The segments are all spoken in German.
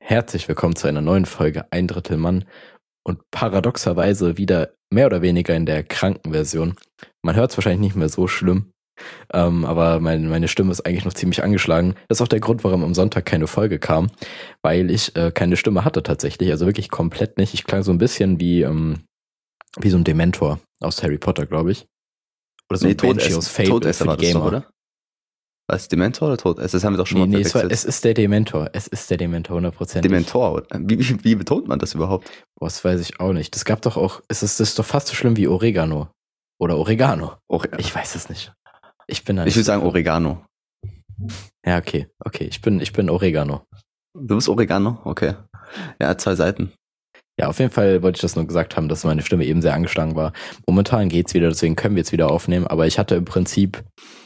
Herzlich willkommen zu einer neuen Folge Ein Drittel Mann und paradoxerweise wieder mehr oder weniger in der kranken Version. Man hört es wahrscheinlich nicht mehr so schlimm, aber meine Stimme ist eigentlich noch ziemlich angeschlagen. Das ist auch der Grund, warum am Sonntag keine Folge kam, weil ich keine Stimme hatte tatsächlich, also wirklich komplett nicht. Ich klang so ein bisschen wie so ein Dementor aus Harry Potter, glaube ich. Oder so ein Banshee aus Fate Todesser war das doch, oder? Was, Dementor oder Todesser? Das haben wir doch schon mal verwechselt. Es ist der Dementor. Es ist der Dementor, 100%. Dementor? Wie betont man das überhaupt? Boah, das weiß ich auch nicht. Das gab doch auch, das ist doch fast so schlimm wie Oregano. Oder Oregano. Ich weiß es nicht. Ich würde sagen Oregano. Ja, okay. Ich bin Oregano. Du bist Oregano? Okay. Ja, 2 Seiten. Ja, auf jeden Fall wollte ich das nur gesagt haben, dass meine Stimme eben sehr angeschlagen war. Momentan geht's wieder, deswegen können wir jetzt wieder aufnehmen, aber ich hatte im Prinzip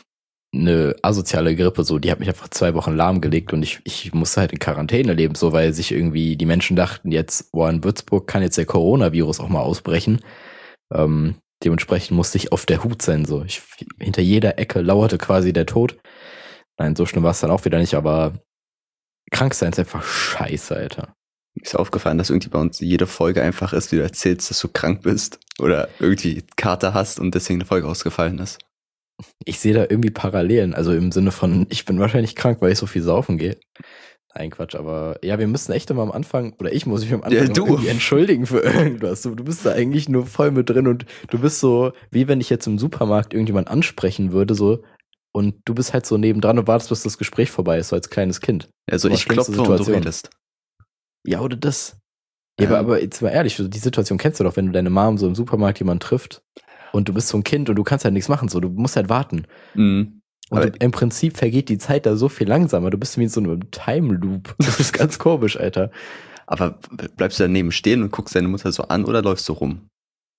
eine asoziale Grippe, so, die hat mich einfach 2 Wochen lahmgelegt und ich musste halt in Quarantäne leben, so, weil sich irgendwie die Menschen dachten, jetzt, in Würzburg kann jetzt der Coronavirus auch mal ausbrechen. Dementsprechend musste ich auf der Hut sein, so. Hinter jeder Ecke lauerte quasi der Tod. Nein, so schlimm war es dann auch wieder nicht, aber krank sein ist einfach scheiße, Alter. Mir ist aufgefallen, dass irgendwie bei uns jede Folge einfach ist, wie du erzählst, dass du krank bist oder irgendwie Kater hast und deswegen eine Folge ausgefallen ist. Ich sehe da irgendwie Parallelen, also im Sinne von, ich bin wahrscheinlich krank, weil ich so viel saufen gehe. Nein, Quatsch, aber ja, wir müssen echt immer am Anfang, oder ich muss mich am Anfang irgendwie entschuldigen für irgendwas. Du bist da eigentlich nur voll mit drin und du bist so, wie wenn ich jetzt im Supermarkt irgendjemand ansprechen würde, so, und du bist halt so nebendran und wartest, bis das Gespräch vorbei ist, so als kleines Kind. Also ich klopfe und du redest. Ja, oder das. Ja, aber jetzt mal ehrlich, die Situation kennst du doch, wenn du deine Mom so im Supermarkt jemand trifft und du bist so ein Kind und du kannst halt nichts machen, so, du musst halt warten. Mhm. Und im Prinzip vergeht die Zeit da so viel langsamer. Du bist wie in so einem Time Loop. Das ist ganz komisch, Alter. Aber bleibst du daneben stehen und guckst deine Mutter so an oder läufst du rum?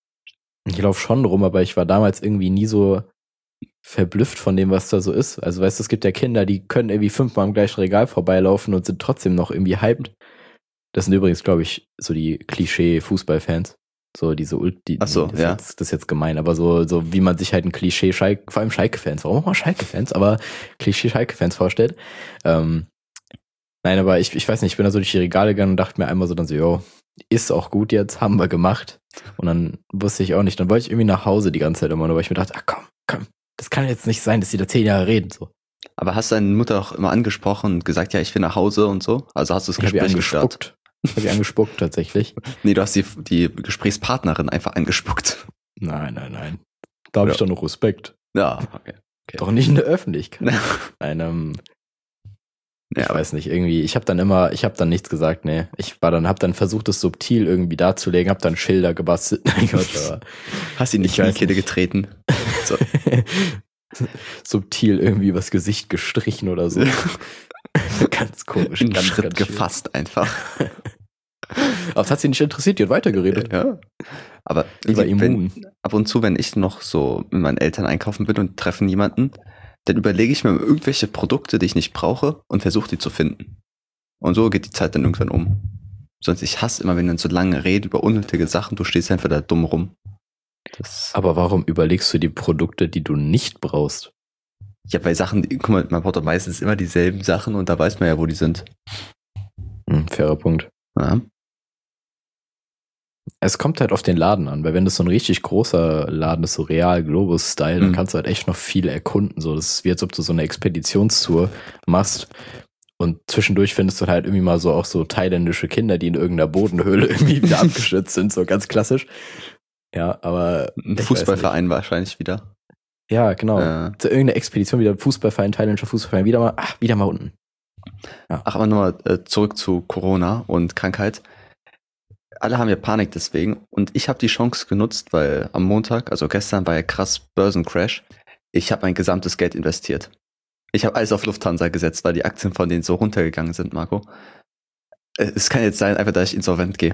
Ich laufe schon rum, aber ich war damals irgendwie nie so verblüfft von dem, was da so ist. Also weißt du, es gibt ja Kinder, die können irgendwie 5-mal am gleichen Regal vorbeilaufen und sind trotzdem noch irgendwie hyped. Das sind übrigens, glaube ich, so die Klischee-Fußballfans. So diese ja. Das ist jetzt gemein, aber so wie man sich halt ein Klischee vor allem Schalke-Fans, warum auch mal Schalke-Fans, aber Klischee-Schalke-Fans vorstellt. Nein, aber ich weiß nicht, ich bin da so durch die Regale gegangen und dachte mir einmal so dann so, jo, ist auch gut jetzt, haben wir gemacht. Und dann wusste ich auch nicht, dann wollte ich irgendwie nach Hause die ganze Zeit immer nur, weil ich mir dachte, komm, das kann jetzt nicht sein, dass die da 10 Jahre reden, so. Aber hast du deine Mutter auch immer angesprochen und gesagt, ja, ich will nach Hause und so? Also hast du das Gespräch gestartet? Habe ich angespuckt, tatsächlich. Nee, du hast die Gesprächspartnerin einfach angespuckt. Nein. Da habe ich doch noch Respekt. Ja, okay. Doch nicht in der Öffentlichkeit. Nein, ich weiß nicht, irgendwie, ich habe dann nichts gesagt, nee. Hab dann versucht, es subtil irgendwie darzulegen, hab dann Schilder gebastelt. Mein Gott, aber hast ihn nicht in die Kette getreten? So. Subtil irgendwie übers Gesicht gestrichen oder so. Ganz komisch. Einen Schritt gefasst einfach. Aber es hat sie nicht interessiert, die hat weitergeredet. Ja. Aber ab und zu, wenn ich noch so mit meinen Eltern einkaufen bin und treffen jemanden, dann überlege ich mir irgendwelche Produkte, die ich nicht brauche und versuche die zu finden. Und so geht die Zeit dann irgendwann um. Sonst, ich hasse immer, wenn dann so lange rede über unnötige Sachen, du stehst einfach da dumm rum. Aber warum überlegst du die Produkte, die du nicht brauchst? Ja, bei Sachen, guck mal, man braucht doch meistens immer dieselben Sachen und da weiß man ja, wo die sind. Fairer Punkt. Ja. Es kommt halt auf den Laden an, weil wenn das so ein richtig großer Laden ist, so Real, Globus-Style, dann kannst du halt echt noch viel erkunden. So, das ist wie als ob du so eine Expeditionstour machst und zwischendurch findest du halt irgendwie mal so auch so thailändische Kinder, die in irgendeiner Bodenhöhle irgendwie wieder abgestürzt sind, so ganz klassisch. Ja, aber ein Fußballverein wahrscheinlich wieder. Ja, genau. Zu irgendeiner Expedition wieder Fußballverein, thailändischer Fußballverein, wieder mal unten. Ja. Ach, aber nochmal zurück zu Corona und Krankheit. Alle haben ja Panik deswegen und ich habe die Chance genutzt, weil am Montag, also gestern, war ja krass Börsencrash. Ich habe mein gesamtes Geld investiert. Ich habe alles auf Lufthansa gesetzt, weil die Aktien von denen so runtergegangen sind, Marco. Es kann jetzt sein, einfach, dass ich insolvent gehe.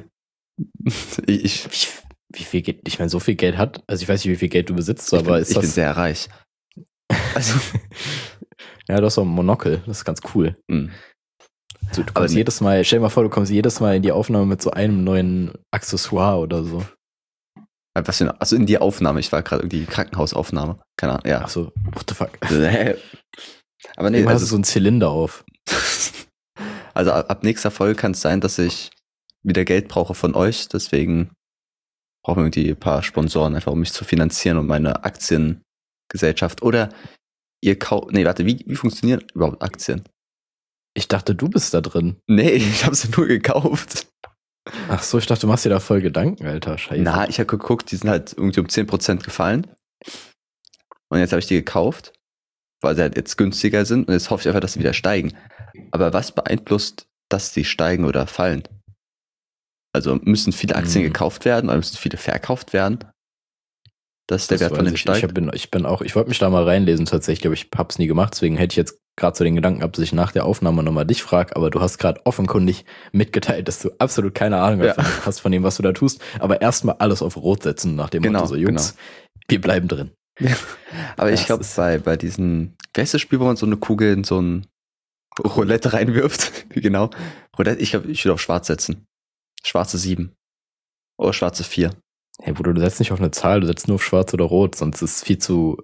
Wie viel Geld, ich meine, so viel Geld hat, also ich weiß nicht, wie viel Geld du besitzt, aber ich bin sehr reich. Also, ja, du hast auch ein Monokel, das ist ganz cool. Du kommst jedes Mal, stell dir mal vor, du kommst jedes Mal in die Aufnahme mit so einem neuen Accessoire oder so. Was denn? Also in die Aufnahme, ich war gerade irgendwie Krankenhausaufnahme. Keine Ahnung, ja. Achso, what the fuck. Aber nee, hast du so einen Zylinder auf. Also ab nächster Folge kann es sein, dass ich wieder Geld brauche von euch. Deswegen brauchen wir irgendwie ein paar Sponsoren, einfach um mich zu finanzieren und meine Aktiengesellschaft. Oder ihr kauft. Nee, warte, wie funktionieren überhaupt Aktien? Ich dachte, du bist da drin. Nee, ich habe sie nur gekauft. Ach so, ich dachte, du machst dir da voll Gedanken, Alter. Scheiße. Na, ich habe geguckt, die sind halt irgendwie um 10% gefallen. Und jetzt habe ich die gekauft, weil sie halt jetzt günstiger sind. Und jetzt hoffe ich einfach, dass sie wieder steigen. Aber was beeinflusst, dass die steigen oder fallen? Also müssen viele Aktien gekauft werden oder müssen viele verkauft werden? Dass der Wert von denen steigt? Ich wollte mich da mal reinlesen tatsächlich, aber ich hab's nie gemacht. Deswegen hätte ich jetzt gerade so den Gedanken gehabt, dass ich nach der Aufnahme nochmal dich frage. Aber du hast gerade offenkundig mitgeteilt, dass du absolut keine Ahnung hast von dem, was du da tust. Aber erstmal alles auf Rot setzen, nach dem Motto so, Jungs, wir bleiben drin. Aber ich glaube, bei diesen, wer ist das Spiel, wo man so eine Kugel in so ein Roulette reinwirft? Genau. Roulette, ich glaube, ich würde auf Schwarz setzen. Schwarze 7. Oder schwarze 4. Hey Bruder, du setzt nicht auf eine Zahl, du setzt nur auf Schwarz oder Rot, sonst ist es viel zu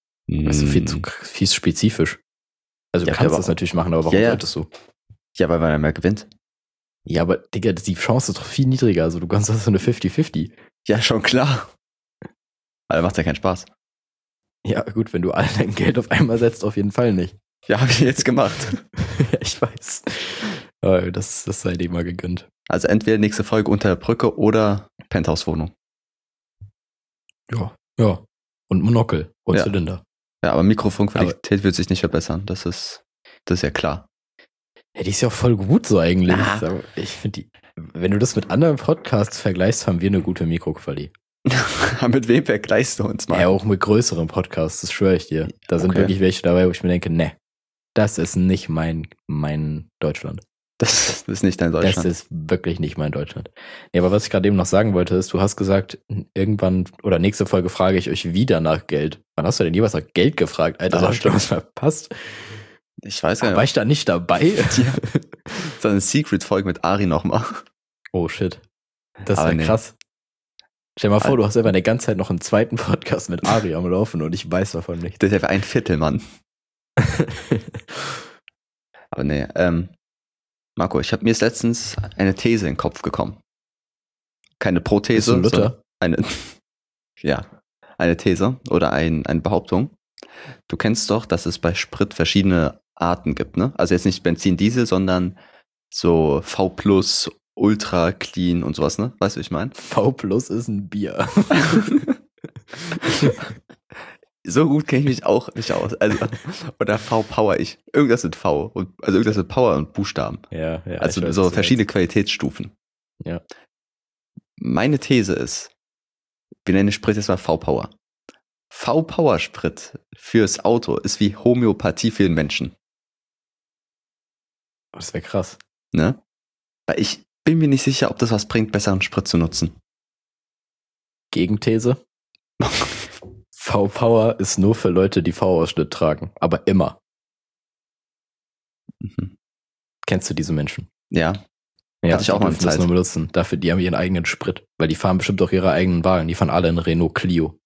spezifisch. Also du kannst das natürlich machen, aber warum solltest du? Ja, weil man ja mehr gewinnt. Ja, aber Digga, die Chance ist doch viel niedriger, also du kannst das so eine 50-50. Ja, schon klar. Aber macht ja keinen Spaß. Ja, gut, wenn du all dein Geld auf einmal setzt, auf jeden Fall nicht. Ja, habe ich jetzt gemacht. Ja, ich weiß. Aber das sei dir mal gegönnt. Also entweder nächste Folge unter der Brücke oder Penthouse-Wohnung. Ja. Und Monokel und Zylinder. Ja, aber Mikrofonqualität wird sich nicht verbessern. Das ist ja klar. Ja, die ist ja auch voll gut so eigentlich. Ja. Ich finde wenn du das mit anderen Podcasts vergleichst, haben wir eine gute Mikroqualität. Mit wem vergleichst du uns mal? Ja, auch mit größeren Podcasts, das schwöre ich dir. Da sind wirklich welche dabei, wo ich mir denke, ne, das ist nicht mein Deutschland. Das ist nicht dein Deutschland. Das ist wirklich nicht mein Deutschland. Ja, aber was ich gerade eben noch sagen wollte, ist, du hast gesagt, irgendwann oder nächste Folge frage ich euch wieder nach Geld. Wann hast du denn jeweils nach Geld gefragt? Alter, das hast du was verpasst. Ich weiß gar nicht. War ich da nicht dabei? Ja. So eine Secret-Folge mit Ari nochmal. Oh shit. Das wäre krass. Stell dir mal vor, du hast einfach die ganze Zeit noch einen zweiten Podcast mit Ari am Laufen und ich weiß davon nicht. Das ist einfach ein Viertel, Mann. Aber nee, Marco, ich habe mir letztens eine These in den Kopf gekommen. Keine Prothese, sondern eine These oder eine Behauptung. Du kennst doch, dass es bei Sprit verschiedene Arten gibt, ne? Also jetzt nicht Benzin, Diesel, sondern so V+, Ultra Clean und sowas, ne? Weißt du, wie ich meine? V+ ist ein Bier. So gut kenne ich mich auch nicht aus. Also, oder V-Power, irgendwas mit V. Also irgendwas mit Power und Buchstaben. Ja. Also weiß, so verschiedene Qualitätsstufen. Ja. Meine These ist, wir nennen Sprit jetzt mal V-Power. V-Power-Sprit fürs Auto ist wie Homöopathie für den Menschen. Das wäre krass. Ne? Weil ich bin mir nicht sicher, ob das was bringt, besseren Sprit zu nutzen. Gegenthese. V-Power ist nur für Leute, die V-Ausschnitt tragen. Aber immer. Mhm. Kennst du diese Menschen? Ja. Hatte ich auch mal das nur benutzen. Dafür, die haben ihren eigenen Sprit. Weil die fahren bestimmt auch ihre eigenen Wagen. Die fahren alle in Renault Clio.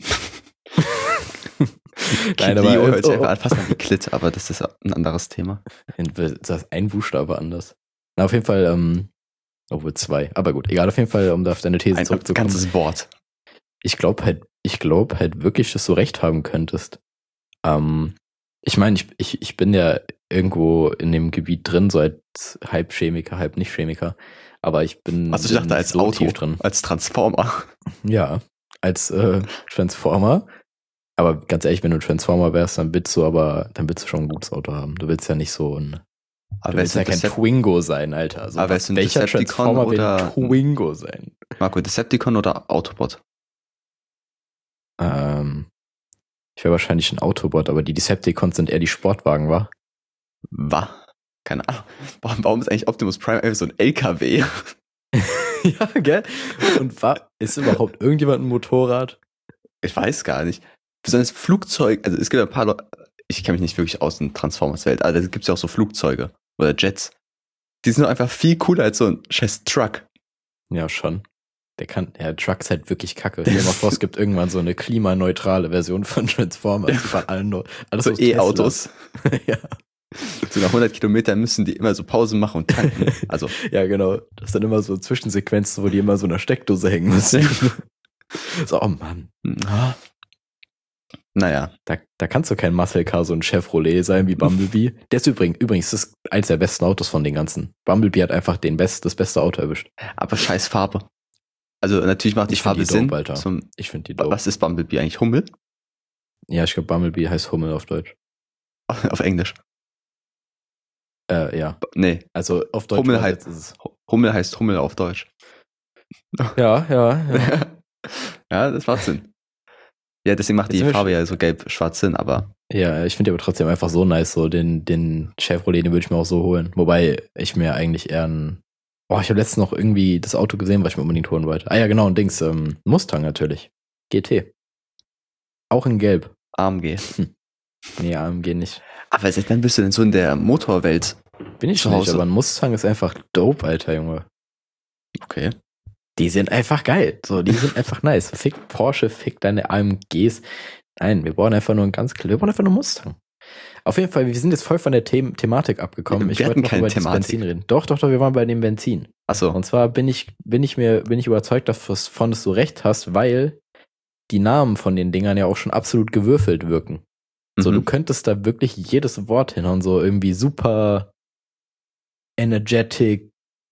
Nein, aber hört sich einfach fast an wie Klit, aber das ist ein anderes Thema. Das ist ein Buchstabe anders. Na, auf jeden Fall, obwohl 2. Aber gut, egal, auf jeden Fall, um da auf deine These zurückzukommen. Ein ganzes Wort. Ich glaube halt wirklich, dass du recht haben könntest. Ich meine, ich bin ja irgendwo in dem Gebiet drin, so als halb Chemiker, halb nicht Chemiker. Aber ich bin ich dachte, als so Auto, tief drin. Als Transformer. Ja, als Transformer. Aber ganz ehrlich, wenn du Transformer wärst, dann willst du schon ein gutes Auto haben. Du willst ja nicht so ein... Du willst ja kein Twingo sein, Alter. Also aber es sind welcher Transformer will ein Twingo sein? Marco, Decepticon oder Autobot? Ich wäre wahrscheinlich ein Autobot, aber die Decepticons sind eher die Sportwagen, wa? Keine Ahnung. Warum ist eigentlich Optimus Prime einfach so ein LKW? Ja, gell? Und ist überhaupt irgendjemand ein Motorrad? Ich weiß gar nicht. Besonders Flugzeug, also es gibt ein paar Leute, ich kenne mich nicht wirklich aus in Transformers-Welt, aber da gibt es ja auch so Flugzeuge oder Jets. Die sind doch einfach viel cooler als so ein scheiß Truck. Ja, schon. Truck ist halt wirklich kacke. Stell dir mal vor, es gibt irgendwann so eine klimaneutrale Version von Transformers. Die fahren alles so E-Autos. Ja. So nach 100 Kilometern müssen die immer so Pause machen und tanken. Also, Ja, genau. Das sind immer so Zwischensequenzen, wo die immer so in einer Steckdose hängen müssen. So, oh Mann. naja. Da kannst du kein Muscle Car, so ein Chevrolet sein wie Bumblebee. Der ist übrigens das ist eins der besten Autos von den ganzen. Bumblebee hat einfach das beste Auto erwischt. Aber scheiß Farbe. Also natürlich macht die Farbe Sinn. Alter. Ich finde die dope. Was ist Bumblebee eigentlich? Hummel? Ja, ich glaube Bumblebee heißt Hummel auf Deutsch. Auf Englisch. Ja. Nee. Also auf Deutsch Hummel heißt Hummel auf Deutsch. Ja. Ja, das macht Sinn. Ja, deswegen macht die Farbe ja so gelb-schwarz Sinn, aber. Ja, ich finde die aber trotzdem einfach so nice, so den Chevrolet, den würde ich mir auch so holen. Wobei ich mir eigentlich eher ich habe letztens noch irgendwie das Auto gesehen, was ich mir unbedingt holen wollte. Ah ja, genau, ein Dings, Mustang natürlich. GT. Auch in Gelb. AMG. Nee, AMG nicht. Aber seit wann bist du denn so in der Motorwelt? Bin ich nicht, aber ein Mustang ist einfach dope, Alter, Junge. Okay. Die sind einfach geil. So, die sind einfach nice. Fick Porsche, fick deine AMGs. Nein, wir brauchen einfach nur einen Mustang. Auf jeden Fall, wir sind jetzt voll von der Thematik abgekommen. Ich wollte noch über das Benzin reden. Doch, wir waren bei dem Benzin. Achso. Und zwar bin ich überzeugt davon, dass du recht hast, weil die Namen von den Dingern ja auch schon absolut gewürfelt wirken. So, du könntest da wirklich jedes Wort hinhauen, so irgendwie super energetic,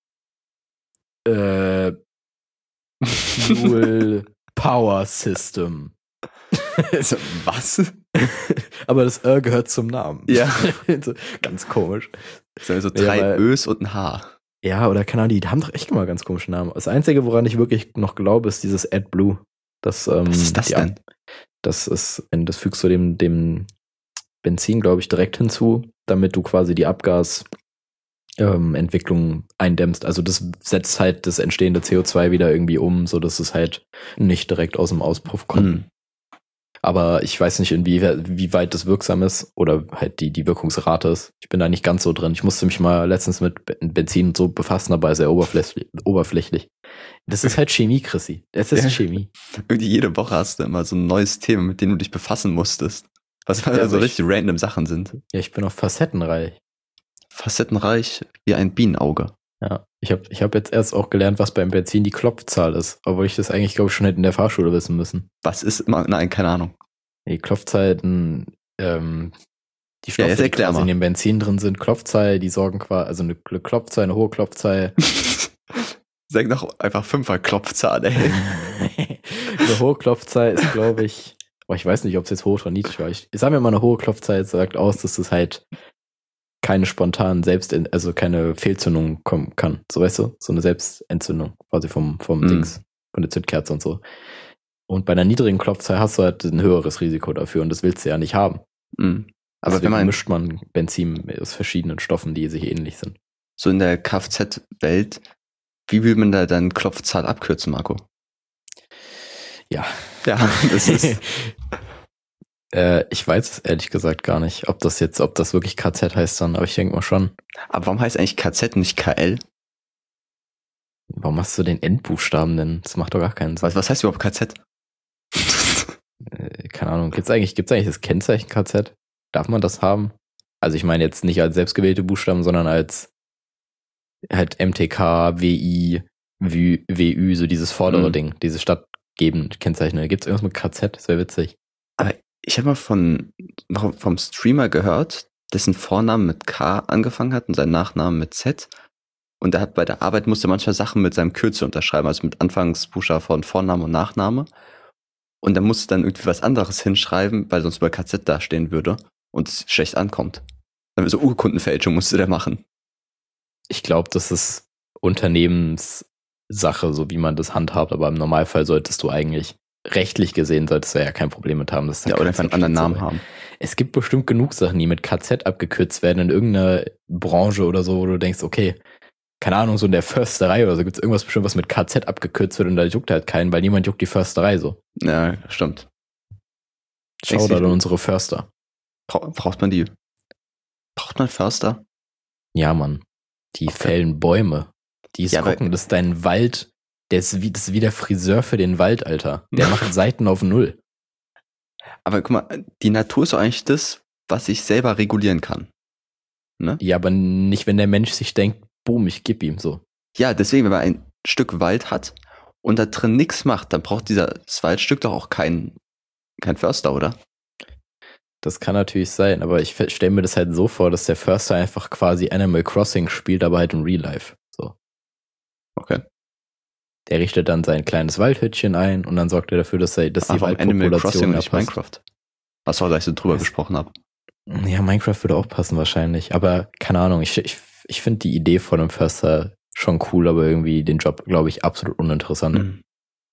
Fuel Power System. So, was? Aber das gehört zum Namen. Ja. So, ganz komisch. Das sind so 3 Ös und ein H. Ja, oder keine Ahnung, die haben doch echt immer ganz komische Namen. Das Einzige, woran ich wirklich noch glaube, ist dieses AdBlue. Was ist das denn? Das fügst du dem Benzin, glaube ich, direkt hinzu, damit du quasi die Abgasentwicklung eindämmst. Also das setzt halt das entstehende CO2 wieder irgendwie um, sodass es halt nicht direkt aus dem Auspuff kommt. Aber ich weiß nicht, wie weit das wirksam ist oder halt die Wirkungsrate ist. Ich bin da nicht ganz so drin. Ich musste mich mal letztens mit Benzin und so befassen, aber sehr oberflächlich. Das ist halt Chemie, Chrissy. Das ist Chemie. Irgendwie jede Woche hast du immer so ein neues Thema, mit dem du dich befassen musstest. Was so richtig random Sachen sind. Ja, ich bin auch facettenreich. Facettenreich wie ein Bienenauge. Ja, ich hab jetzt erst auch gelernt, was beim Benzin die Klopfzahl ist, obwohl ich das eigentlich, glaube ich, schon hätte in der Fahrschule wissen müssen. Was ist immer? Nein, keine Ahnung. Die Klopfzeiten, die Stoffe, die quasi in dem Benzin drin sind, Klopfzahl, die sorgen quasi, also eine Klopfzahl, eine hohe Klopfzahl. Sag doch einfach 5er Klopfzahl, ey. Eine hohe Klopfzahl ist, glaube ich, ich weiß nicht, ob es jetzt hoch oder niedrig war. Ich sage mir mal, eine hohe Klopfzahl sagt aus, dass es halt keine spontanen also keine Fehlzündung kommen kann. So, weißt du? So eine Selbstentzündung quasi vom Dings, von der Zündkerze und so. Und bei einer niedrigen Klopfzahl hast du halt ein höheres Risiko dafür und das willst du ja nicht haben. Aber deswegen mischt man Benzin aus verschiedenen Stoffen, die sich ähnlich sind. So in der Kfz-Welt, wie will man da dann Klopfzahl abkürzen, Marco? Ja, das ist... ich weiß es ehrlich gesagt gar nicht, ob das wirklich KZ heißt dann, aber ich denke mal schon. Aber warum heißt eigentlich KZ nicht KL? Warum hast du den Endbuchstaben denn? Das macht doch gar keinen Sinn. Was heißt überhaupt KZ? Keine Ahnung, gibt's eigentlich das Kennzeichen KZ? Darf man das haben? Also ich meine jetzt nicht als selbstgewählte Buchstaben, sondern als halt MTK, WI, WÜ, so dieses vordere Ding, dieses stadtgebende Kennzeichen. Gibt's irgendwas mit KZ? Das wäre witzig. Aber ich habe mal vom Streamer gehört, dessen Vornamen mit K angefangen hat und sein Nachnamen mit Z. Und er hat bei der Arbeit musste manchmal Sachen mit seinem Kürzel unterschreiben, also mit Anfangsbuchstaben von Vorname und Nachname. Und er musste dann irgendwie was anderes hinschreiben, weil sonst bei KZ dastehen würde und es schlecht ankommt. Dann so Urkundenfälschung musste der machen. Ich glaube, das ist Unternehmenssache, so wie man das handhabt, aber im Normalfall solltest du eigentlich, rechtlich gesehen, solltest du ja kein Problem mit haben. Dass da oder einfach einen anderen Namen haben. Es gibt bestimmt genug Sachen, die mit KZ abgekürzt werden in irgendeiner Branche oder so, wo du denkst, okay, keine Ahnung, so in der Försterei oder so gibt es irgendwas bestimmt, was mit KZ abgekürzt wird und da juckt halt keinen, weil niemand juckt die Försterei so. Ja, stimmt. Schau da an unsere Förster. Braucht man die? Braucht man Förster? Ja, Mann. Die fällen Bäume. Die gucken, das ist dein Wald. Das ist wie der Friseur für den Wald, Alter. Der macht Seiten auf 0. Aber guck mal, die Natur ist doch eigentlich das, was ich selber regulieren kann. ne? Ja, aber nicht, wenn der Mensch sich denkt, boom, ich geb ihm so. Ja, deswegen, wenn man ein Stück Wald hat und da drin nichts macht, dann braucht dieses Waldstück doch auch kein Förster, oder? Das kann natürlich sein, aber ich stelle mir das halt so vor, dass der Förster einfach quasi Animal Crossing spielt, aber halt im Real Life. So. Okay. Der richtet dann sein kleines Waldhütchen ein und dann sorgt er dafür, dass die Animal Crossing Waldpopulation und nicht erpasst. Minecraft. Was auch gleich so drüber gesprochen habe. Ja, Minecraft würde auch passen wahrscheinlich, aber keine Ahnung, ich finde die Idee von einem Förster schon cool, aber irgendwie den Job, glaube ich, absolut uninteressant. Mhm.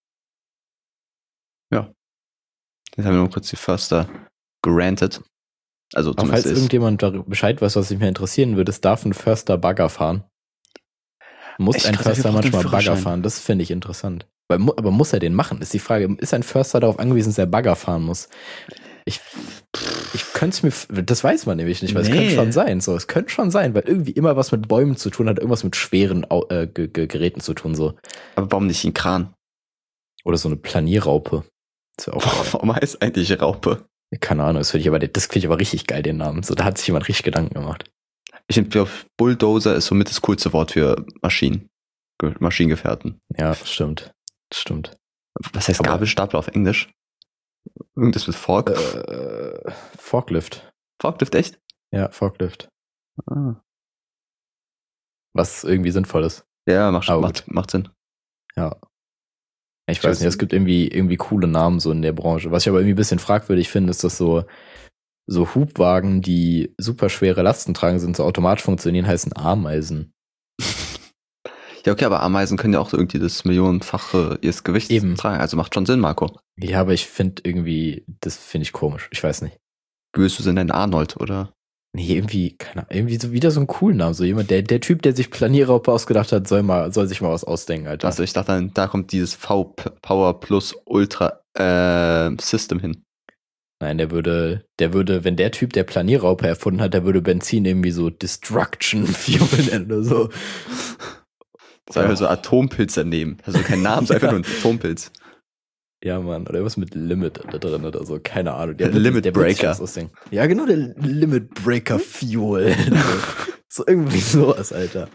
Ja. Jetzt haben wir nur kurz die Förster gerantet. Also Aber falls zumindest irgendjemand Bescheid weiß, was mich mehr interessieren würde, es darf ein Förster Bagger fahren. Muss Ich ein glaub, dafür Förster braucht er einen manchmal Bagger Führerschein. fahren? Das finde ich interessant. Aber muss er den machen? Ist die Frage, ist ein Förster darauf angewiesen, dass er Bagger fahren muss? Ich könnte es mir, das weiß man nämlich nicht, weil es könnte schon sein. So, es könnte schon sein, weil irgendwie immer was mit Bäumen zu tun hat, irgendwas mit schweren Geräten zu tun. So. Aber warum nicht ein Kran? Oder so eine Planierraupe. Das wäre auch geil. Warum heißt eigentlich Raupe? Keine Ahnung, das finde ich aber richtig geil, den Namen. So, da hat sich jemand richtig Gedanken gemacht. Ich finde, Bulldozer ist somit das coolste Wort für Maschinengefährten. Ja, stimmt. Stimmt. Was heißt Aber- Gabelstapler auf Englisch? Irgendwas mit Fork? Forklift. Forklift, echt? Ja, Forklift. Ah. Was irgendwie sinnvoll ist. Ja, Aber macht Sinn. Ja. Ich weiß nicht, es gibt irgendwie coole Namen so in der Branche. Was ich aber irgendwie ein bisschen fragwürdig finde, ist, dass so Hubwagen, die super schwere Lasten tragen, sind so automatisch funktionieren, heißen Ameisen. Ja, okay, aber Ameisen können ja auch so irgendwie das Millionenfache ihres Gewichts Eben. tragen. Also macht schon Sinn, Marco. Ja, aber das finde ich komisch. Ich weiß nicht. Willst du denn Arnold, oder? Nee, irgendwie, keine Ahnung, irgendwie so wieder so ein coolen Namen. So jemand, der Typ, der sich Planierraupe ausgedacht hat, soll sich mal was ausdenken, Alter. Also ich dachte dann, da kommt dieses V-Power Plus Ultra System hin. Nein, der würde, wenn der Typ, der Planierraupe erfunden hat, der würde Benzin irgendwie so Destruction Fuel nennen oder so. Soll einfach so Atompilze nehmen. Also kein Name, ist einfach nur ein Atompilz. Ja, Mann, oder was mit Limit da drin oder so, keine Ahnung. Limit der wird sich Breaker. was ausdenken. Ja, genau, der Limit Breaker Fuel. So irgendwie sowas, Alter.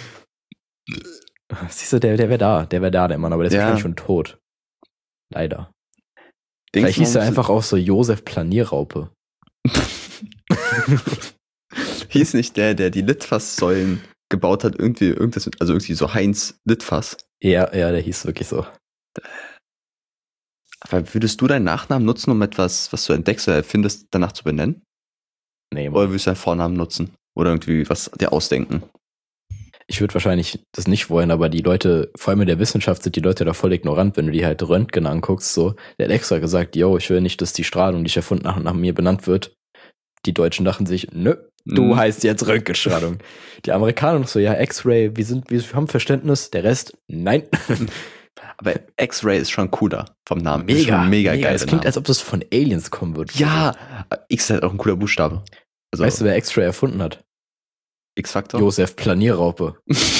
Siehst du, der wäre da, der Mann, aber der ist Ja. wahrscheinlich schon tot. Leider. Denkst Vielleicht du, hieß er man einfach auch so Josef Planierraupe. hieß nicht der die Litfaßsäulen gebaut hat, irgendwie so Heinz Litfaß. Ja, der hieß wirklich so. Aber würdest du deinen Nachnamen nutzen, um etwas, was du entdeckst oder erfindest, danach zu benennen? Nee, Mann. Oder würdest du deinen Vornamen nutzen? Oder irgendwie was dir ausdenken? Ich würde wahrscheinlich das nicht wollen, aber die Leute, vor allem in der Wissenschaft, sind die Leute da voll ignorant, wenn du die halt Röntgen anguckst. So, der hat extra gesagt, yo, ich will nicht, dass die Strahlung, die ich erfunden habe, nach mir benannt wird. Die Deutschen dachten sich, nö, du heißt jetzt Röntgenstrahlung. Die Amerikaner noch so, ja, X-Ray, wir haben Verständnis, der Rest, nein. Aber X-Ray ist schon cooler vom Namen. Ist schon Mega. geil. Es klingt, als ob das von Aliens kommen würde. Ja, X ist halt auch ein cooler Buchstabe. Also Weißt du, wer X-Ray erfunden hat? X-Faktor? Josef Planierraupe.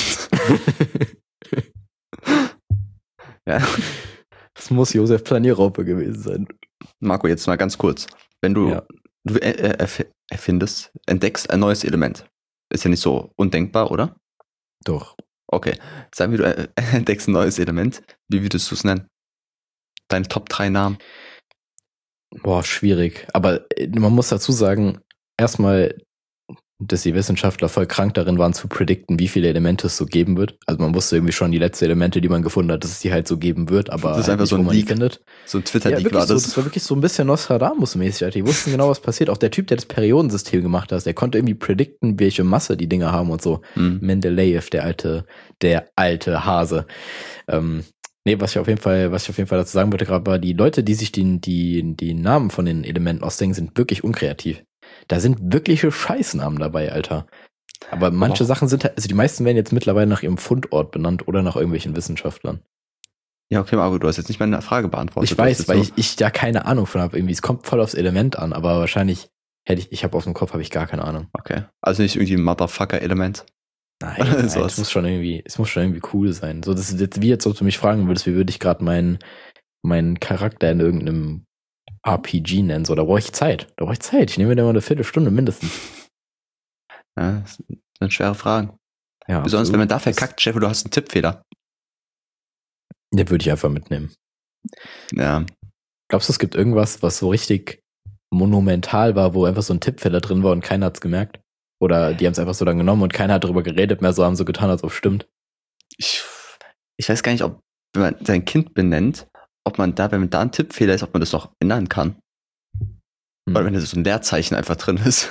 Ja. Das muss Josef Planierraupe gewesen sein. Marco, jetzt mal ganz kurz. Wenn du, Ja. du entdeckst ein neues Element. Ist ja nicht so undenkbar, oder? Doch. Okay. Sagen wir, du entdeckst ein neues Element. Wie würdest du es nennen? Deine Top 3 Namen? Boah, schwierig. Aber man muss dazu sagen, erstmal, dass die Wissenschaftler voll krank darin waren zu predikten, wie viele Elemente es so geben wird. Also man wusste irgendwie schon die letzten Elemente, die man gefunden hat, dass es die halt so geben wird, aber Das ist halt einfach nicht, so ein wo man die Leak. findet. So ein Ja, Twitter-Leak wirklich war so, das. das war wirklich so ein bisschen Nostradamus-mäßig, Alter. Die wussten genau, was passiert. Auch der Typ, der das Periodensystem gemacht hat, der konnte irgendwie predikten, welche Masse die Dinger haben und so. Hm. Mendeleev, der alte Hase. Nee, was ich auf jeden Fall dazu sagen wollte gerade, war, die Leute, die sich die Namen von den Elementen ausdenken, sind wirklich unkreativ. Da sind wirkliche Scheißnamen dabei, Alter. Aber manche Sachen sind halt, also die meisten werden jetzt mittlerweile nach ihrem Fundort benannt oder nach irgendwelchen Wissenschaftlern. Ja, okay, Marco, du hast jetzt nicht meine Frage beantwortet. Ich Du hast weiß, jetzt weil so- ich da keine Ahnung von habe. Irgendwie, es kommt voll aufs Element an, aber wahrscheinlich ich habe auf dem Kopf, habe ich gar keine Ahnung. Okay. Also nicht irgendwie ein Motherfucker-Element. Nein, Sowas. es muss schon irgendwie cool sein. So, das ist jetzt wie jetzt, ob du mich fragen würdest, wie würde ich gerade meinen Charakter in irgendeinem RPG nennen? So, da brauche ich Zeit. Ich nehme mir da mal eine Viertelstunde mindestens. Ja, das sind schwere Fragen. Ja, Besonders wenn man da verkackt, Chef, du hast einen Tippfehler. Den würde ich einfach mitnehmen. Ja. Glaubst du, es gibt irgendwas, was so richtig monumental war, wo einfach so ein Tippfehler drin war und keiner hat's gemerkt? Oder die haben es einfach so dann genommen und keiner hat darüber geredet mehr, so haben so getan, als ob es stimmt. Ich weiß gar nicht, ob, wenn man sein Kind benennt, ob man da, wenn da ein Tippfehler ist, ob man das noch ändern kann. Oder wenn da so ein Leerzeichen einfach drin ist.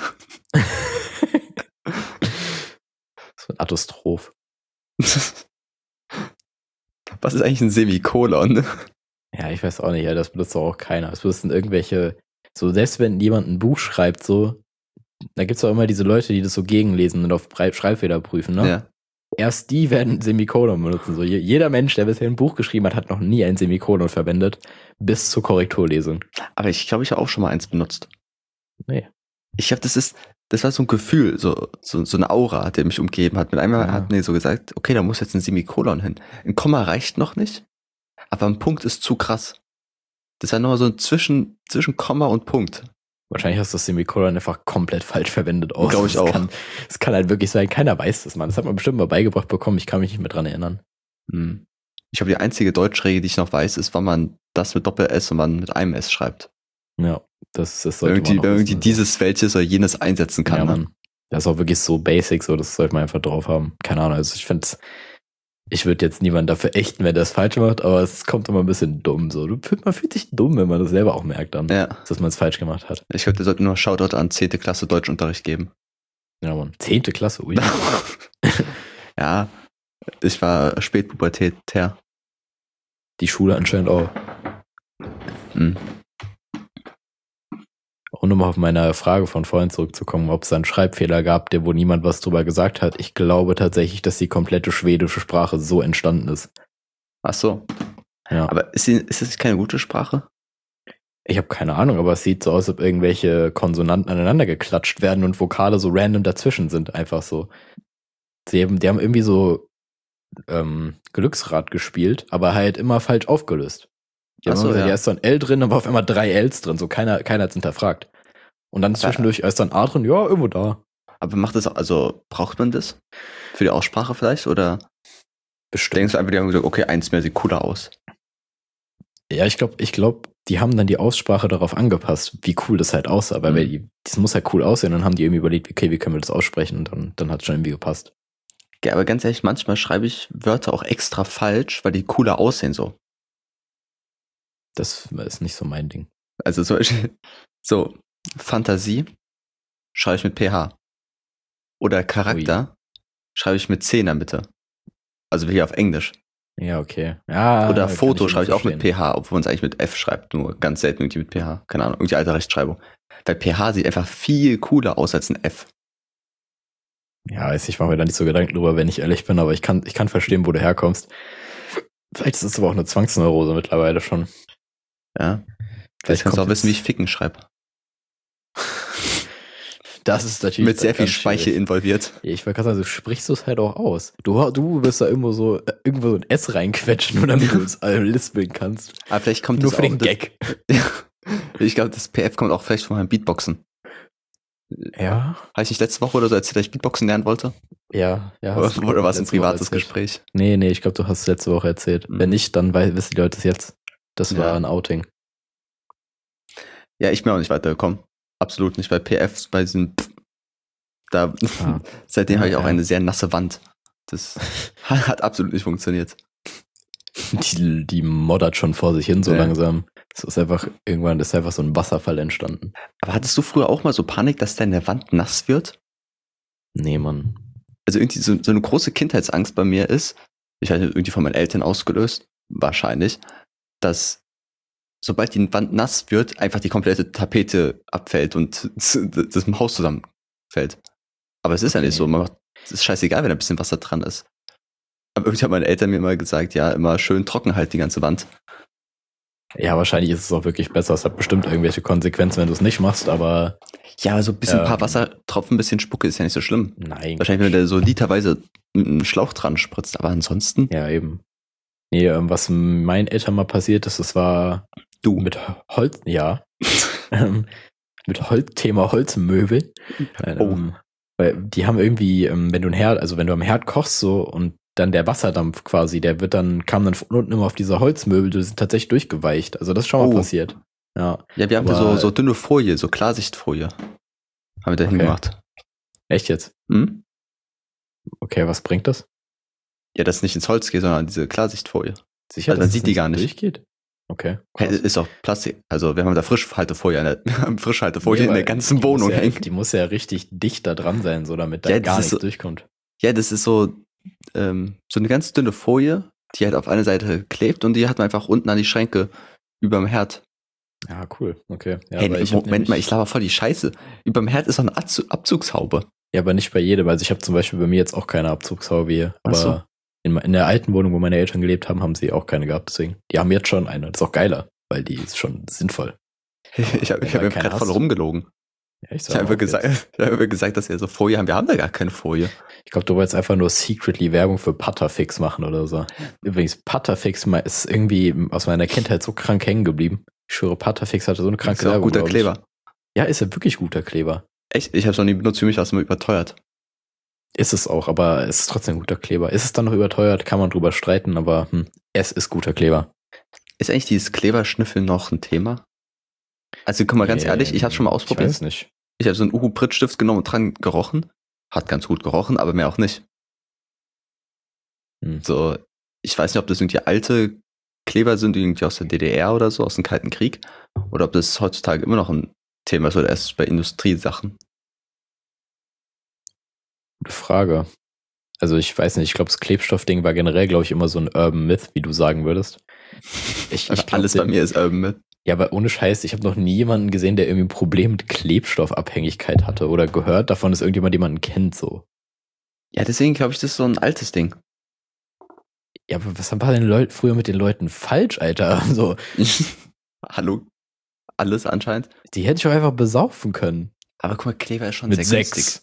So ein Apostroph. Was ist eigentlich ein Semikolon? Ja, ich weiß auch nicht, ja, das benutzt auch keiner. Es benutzen irgendwelche, so selbst wenn jemand ein Buch schreibt, so, da gibt's auch immer diese Leute, die das so gegenlesen und auf Schreibfehler prüfen, ne? Ja. Erst die werden Semikolon benutzen. So, jeder Mensch, der bisher ein Buch geschrieben hat, hat noch nie ein Semikolon verwendet, bis zur Korrekturlesung. Aber ich glaube, ich habe auch schon mal eins benutzt. Nee. Ich glaube, das war so ein Gefühl, so eine Aura, der mich umgeben hat. Mit einmal hat mir so gesagt, okay, da muss jetzt ein Semikolon hin. Ein Komma reicht noch nicht, aber ein Punkt ist zu krass. Das ist ja nur so ein zwischen Komma und Punkt. Wahrscheinlich hast du das Semikolon einfach komplett falsch verwendet. Glaube ich auch. Das kann halt wirklich sein, keiner weiß das, Mann. Das hat man bestimmt mal beigebracht bekommen, ich kann mich nicht mehr dran erinnern. Ich glaube, die einzige Deutschregel, die ich noch weiß, ist, wann man das mit Doppel-S und wann mit einem S schreibt. Ja, das sollte man wenn irgendwie dieses welches oder jenes einsetzen kann. Ja, Mann. Das ist auch wirklich so basic, so, das sollte man einfach drauf haben. Keine Ahnung, also ich finde, ich würde jetzt niemanden dafür ächten, wenn der es falsch macht, aber es kommt immer ein bisschen dumm. So. Man fühlt sich dumm, wenn man das selber auch merkt dann, dass man es falsch gemacht hat. Ich glaube, der sollte nur Shoutout an 10. Klasse Deutschunterricht geben. Ja, Mann. 10. Klasse, ui. Ja, ich war spätpubertär. Die Schule anscheinend auch. Und um auf meine Frage von vorhin zurückzukommen, ob es da einen Schreibfehler gab, wo niemand was drüber gesagt hat. Ich glaube tatsächlich, dass die komplette schwedische Sprache so entstanden ist. Ach so. Ja. Aber ist es keine gute Sprache? Ich habe keine Ahnung, aber es sieht so aus, als ob irgendwelche Konsonanten aneinander geklatscht werden und Vokale so random dazwischen sind. Einfach so. Die haben irgendwie so Glücksrad gespielt, aber halt immer falsch aufgelöst. Da ist so ein L drin, aber auf einmal 3 Ls drin, so keiner hat's hinterfragt. Und dann zwischendurch ist dann A drin, ja, irgendwo da. Aber braucht man das? Für die Aussprache vielleicht? Oder bestimmt. Denkst du einfach, die haben gesagt, okay, eins mehr sieht cooler aus? Ja, ich glaube, die haben dann die Aussprache darauf angepasst, wie cool das halt aussah, weil das muss halt cool aussehen. Dann haben die irgendwie überlegt, okay, wie können wir das aussprechen? Und dann hat es schon irgendwie gepasst. Ja, aber ganz ehrlich, manchmal schreibe ich Wörter auch extra falsch, weil die cooler aussehen so. Das ist nicht so mein Ding. Also zum Beispiel so Fantasie schreibe ich mit PH. Oder Charakter schreibe ich mit C in der Mitte. Also hier auf Englisch. Ja, okay. Ja, oder Foto schreibe ich auch mit PH, obwohl man es eigentlich mit F schreibt, nur ganz selten irgendwie mit PH. Keine Ahnung, irgendwie alte Rechtschreibung. Weil PH sieht einfach viel cooler aus als ein F. Ja, ich mache mir da nicht so Gedanken drüber, wenn ich ehrlich bin, aber ich kann verstehen, wo du herkommst. Vielleicht ist es aber auch eine Zwangsneurose mittlerweile schon. Ja. Vielleicht kannst du auch wissen, wie ich Ficken schreibe. Das ist natürlich mit sehr viel Speichel involviert. Ja, ich wollte gerade sagen, du sprichst es halt auch aus. Du wirst da irgendwo so ein S reinquetschen, nur damit du es lispeln kannst. Aber vielleicht kommt nur das für auch den Gag. Ich glaube, das PF kommt auch vielleicht von meinem Beatboxen. Ja. Habe ich nicht letzte Woche oder so erzählt, dass ich Beatboxen lernen wollte? Ja. Oder war es ein privates Gespräch? Nee, ich glaube, du hast es letzte Woche erzählt. Wenn nicht, dann wissen die Leute es jetzt. Das war ein Outing. Ja, ich bin auch nicht weitergekommen. Absolut nicht. Bei PF, bei diesem seitdem habe ich auch eine sehr nasse Wand. Das hat absolut nicht funktioniert. Die moddert schon vor sich hin so langsam. Irgendwann ist einfach so ein Wasserfall entstanden. Aber hattest du früher auch mal so Panik, dass deine Wand nass wird? Nee, Mann. Also irgendwie so eine große Kindheitsangst bei mir ist, ich hatte irgendwie von meinen Eltern ausgelöst, wahrscheinlich, dass sobald die Wand nass wird, einfach die komplette Tapete abfällt und das im Haus zusammenfällt. Aber es ist ja nicht so. Es ist scheißegal, wenn ein bisschen Wasser dran ist. Aber irgendwie haben meine Eltern mir immer gesagt, ja, immer schön trocken halt die ganze Wand. Ja, wahrscheinlich ist es auch wirklich besser. Es hat bestimmt irgendwelche Konsequenzen, wenn du es nicht machst, aber... Ja, so ein bisschen ein paar Wassertropfen, ein bisschen Spucke ist ja nicht so schlimm. Nein. Wahrscheinlich, wenn der so literweise mit einem Schlauch dran spritzt, aber ansonsten... Ja, eben. Nee, was meinen Eltern mal passiert ist, das war... Du. Mit Holz... Ja. Mit Thema Holzmöbel. Weil die haben irgendwie, wenn du wenn du am Herd kochst so und dann der Wasserdampf quasi, kam dann von unten immer auf diese Holzmöbel, die sind tatsächlich durchgeweicht. Also das ist schon mal passiert. Ja, Ja, wir haben da so dünne Folie, so Klarsichtfolie. Haben wir da hingemacht. Echt jetzt? Hm? Okay, was bringt das? Ja, dass es nicht ins Holz geht, sondern diese Klarsichtfolie. Sicher, also man sieht die gar nicht. Durchgeht? Okay. Hey, ist auch Plastik. Also wir haben da Frischhaltefolie in der ganzen Wohnung hängen. Die muss ja richtig dicht da dran sein, so damit da gar nichts durchkommt. Ja, das ist so eine ganz dünne Folie, die halt auf eine Seite klebt und die hat man einfach unten an die Schränke überm Herd. Ja, cool. Okay. Ja, hey, Moment mal, ich laber voll die Scheiße. Überm Herd ist doch eine Abzugshaube. Ja, aber nicht bei jedem. Also ich habe zum Beispiel bei mir jetzt auch keine Abzugshaube hier. Aber so. in der alten Wohnung, wo meine Eltern gelebt haben, haben sie auch keine gehabt. Deswegen, die haben jetzt schon eine. Das ist auch geiler, weil die ist schon sinnvoll. Ich hab gerade voll rumgelogen. Ja, ich habe gesagt, dass wir so Folie haben. Wir haben da gar keine Folie. Ich glaube, du wolltest einfach nur secretly Werbung für Putterfix machen oder so. Übrigens, Putterfix ist irgendwie aus meiner Kindheit so krank hängen geblieben. Ich schwöre, Putterfix hatte so eine kranke Werbung. Guter Kleber. Ja, ist ja wirklich guter Kleber. Echt? Ich habe es noch nie benutzt, für mich war es immer überteuert. Ist es auch, aber es ist trotzdem ein guter Kleber. Ist es dann noch überteuert, kann man drüber streiten, aber es ist guter Kleber. Ist eigentlich dieses Kleberschnüffeln noch ein Thema? Also guck mal, ganz ehrlich, ich habe schon mal ausprobiert. Ich weiß nicht. Ich habe so einen Uhu-Prittstift genommen und dran gerochen. Hat ganz gut gerochen, aber mehr auch nicht. So, ich weiß nicht, ob das irgendwie alte Kleber sind, irgendwie aus der DDR oder so, aus dem Kalten Krieg. Oder ob das heutzutage immer noch ein Thema ist oder erst bei Industriesachen. Gute Frage. Also ich weiß nicht, ich glaube, das Klebstoffding war generell, glaube ich, immer so ein Urban Myth, wie du sagen würdest. Ich glaub, alles bei mir ist Urban Myth. Ja, aber ohne Scheiß, ich habe noch nie jemanden gesehen, der irgendwie ein Problem mit Klebstoffabhängigkeit hatte oder gehört davon, dass irgendjemand jemanden kennt so. Ja, deswegen glaube ich, das ist so ein altes Ding. Ja, aber was war denn früher mit den Leuten falsch, Alter? So. Hallo? Alles anscheinend? Die hätte ich auch einfach besaufen können. Aber guck mal, Kleber ist schon mit sehr günstig.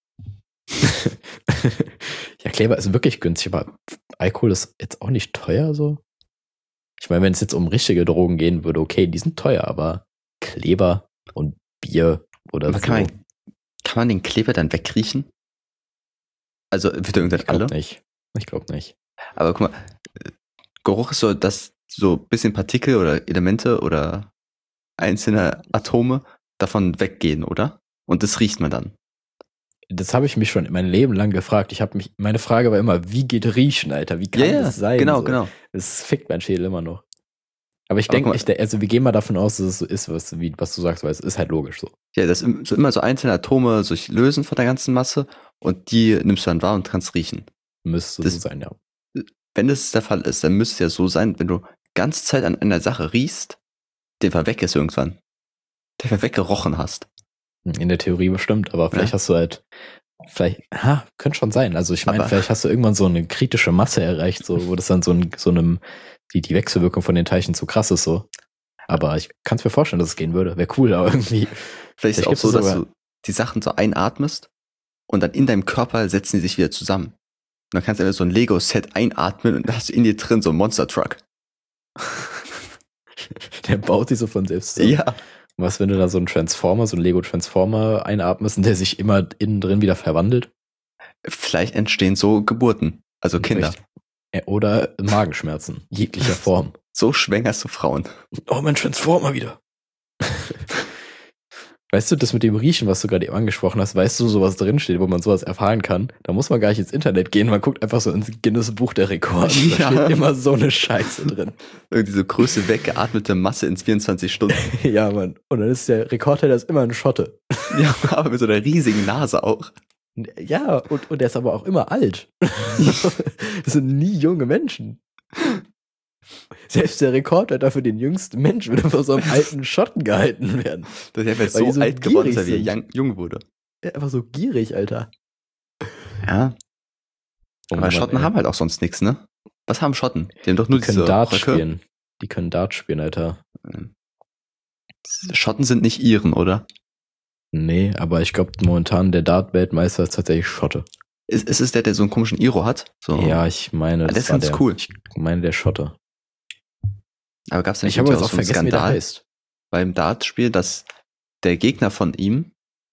Ja, Kleber ist wirklich günstig, aber Alkohol ist jetzt auch nicht teuer so. Ich meine, wenn es jetzt um richtige Drogen gehen würde, okay, die sind teuer, aber Kleber und Bier oder aber so. Kann man den Kleber dann wegriechen? Also wird irgendwann alle? Ich glaube nicht. Aber guck mal, Geruch ist so, dass so ein bisschen Partikel oder Elemente oder einzelne Atome davon weggehen, oder? Und das riecht man dann. Das habe ich mich schon mein Leben lang gefragt. Meine Frage war immer, wie geht Riechen, Alter? Wie kann das sein? Genau. Das fickt mein Schädel immer noch. Aber ich denke, also wir gehen mal davon aus, dass es so ist, was du sagst, weil es ist halt logisch so. Ja, das so immer so einzelne Atome sich lösen von der ganzen Masse und die nimmst du dann wahr und kannst riechen. Müsste das so sein, ja. Wenn das der Fall ist, dann müsste es ja so sein, wenn du ganze Zeit an einer Sache riechst, den weg ist irgendwann. Den weggerochen hast. In der Theorie bestimmt, aber vielleicht hast du halt, könnte schon sein. Also ich meine, vielleicht hast du irgendwann so eine kritische Masse erreicht, so, wo das dann die Wechselwirkung von den Teilchen zu krass ist, so. Aber ich kann es mir vorstellen, dass es gehen würde. Wäre cool, aber irgendwie. Vielleicht ist es auch so, dass du die Sachen so einatmest und dann in deinem Körper setzen die sich wieder zusammen. Und dann kannst du einfach so ein Lego-Set einatmen und dann hast du in dir drin so einen Monster-Truck. Der baut sich so von selbst zusammen. Ja. Was, wenn du da so einen Lego-Transformer einatmest und der sich immer innen drin wieder verwandelt? Vielleicht entstehen so Geburten, also Kinder. Oder Magenschmerzen, jeglicher Form. So schwängerst du Frauen. Oh, mein Transformer wieder. Weißt du, das mit dem Riechen, was du gerade eben angesprochen hast, weißt du, sowas drinsteht, wo man sowas erfahren kann? Da muss man gar nicht ins Internet gehen, man guckt einfach so ins Guinness-Buch der Rekorde. Da steht immer so eine Scheiße drin. Irgendwie so größte weggeatmete Masse in 24 Stunden. Ja, Mann. Und dann ist der Rekordhalter immer ein Schotte. Ja, aber mit so einer riesigen Nase auch. Ja, und der ist aber auch immer alt. Das sind nie junge Menschen. Selbst der Rekordhalter für den jüngsten Mensch würde von so einem alten Schotten gehalten werden. Das ist ja so alt geworden, dass er jung wurde. Ja, einfach so gierig, Alter. Ja. Aber Schotten haben halt auch sonst nichts, ne? Was haben Schotten? Die haben doch nur diese Dart spielen. Die können Dart spielen, Alter. Schotten sind nicht Iren, oder? Nee, aber ich glaube momentan der Dart-Weltmeister ist tatsächlich Schotte. Ist es der so einen komischen Iro hat? So. Ja, ich meine, das ist ganz cool. Ich meine, der Schotte. Aber gab es nicht auch so einen Skandal beim Dartspiel, dass der Gegner von ihm,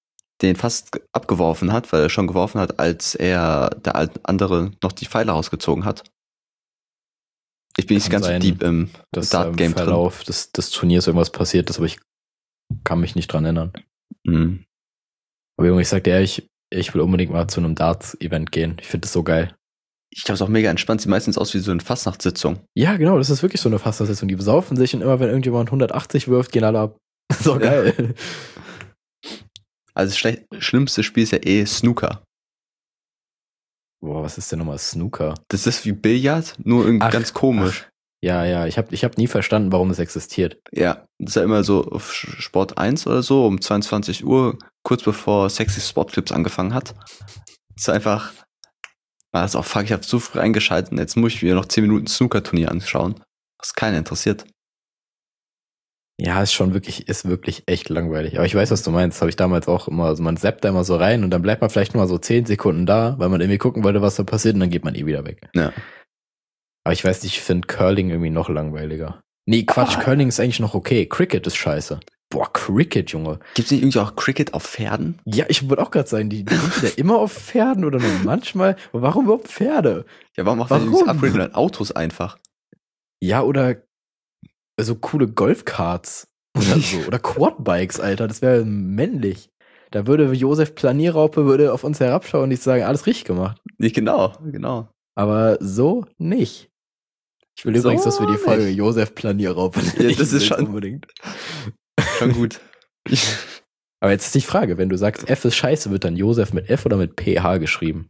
den fast abgeworfen hat, weil er schon geworfen hat, als der andere noch die Pfeile rausgezogen hat. Ich bin nicht ganz so deep im Dart-Game drin. Verlauf des Turniers irgendwas passiert ist, aber ich kann mich nicht dran erinnern. Mhm. Aber Junge, ich sag dir ehrlich, ich will unbedingt mal zu einem Darts-Event gehen. Ich finde das so geil. Ich glaube, es ist auch mega entspannt. Sieht meistens aus wie so eine Fastnachtssitzung. Ja, genau, das ist wirklich so eine Fastnachtssitzung. Die besaufen sich und immer, wenn irgendjemand 180 wirft, gehen alle ab. So geil. Also das schlimmste Spiel ist ja Snooker. Boah, was ist denn nochmal Snooker? Das ist wie Billard, nur irgendwie ganz komisch. Ja, ich hab nie verstanden, warum es existiert. Ja, das ist ja immer so auf Sport 1 oder so, um 22 Uhr, kurz bevor Sexy Sportclips angefangen hat. Das ist einfach, ich habe zu früh eingeschaltet und jetzt muss ich mir noch 10 Minuten Snooker-Turnier anschauen, was keiner interessiert. Ja, ist wirklich echt langweilig. Aber ich weiß, was du meinst. Das habe ich damals auch immer. Also man zappt da immer so rein und dann bleibt man vielleicht nur mal so 10 Sekunden da, weil man irgendwie gucken wollte, was da passiert und dann geht man wieder weg. Ja. Aber ich weiß nicht, ich finde Curling irgendwie noch langweiliger. Nee, Quatsch, Curling ist eigentlich noch okay. Cricket ist scheiße. Boah, Cricket, Junge. Gibt's nicht irgendwie auch Cricket auf Pferden? Ja, ich wollte auch gerade sagen, die sind ja immer auf Pferden oder nur manchmal. Aber warum überhaupt Pferde? Ja, warum macht man das Upgrade mit Autos einfach? Ja, oder so coole Golfkarts oder so. Oder Quadbikes, Alter. Das wäre männlich. Da würde Josef Planierraupe auf uns herabschauen und nicht sagen, alles richtig gemacht. Nicht genau. Aber so nicht. Ich will übrigens, dass wir die Folge Josef Planierraupe nennen. Ja, das ist schon unbedingt. Schon gut. Aber jetzt ist die Frage, wenn du sagst, F ist scheiße, wird dann Josef mit F oder mit PH geschrieben?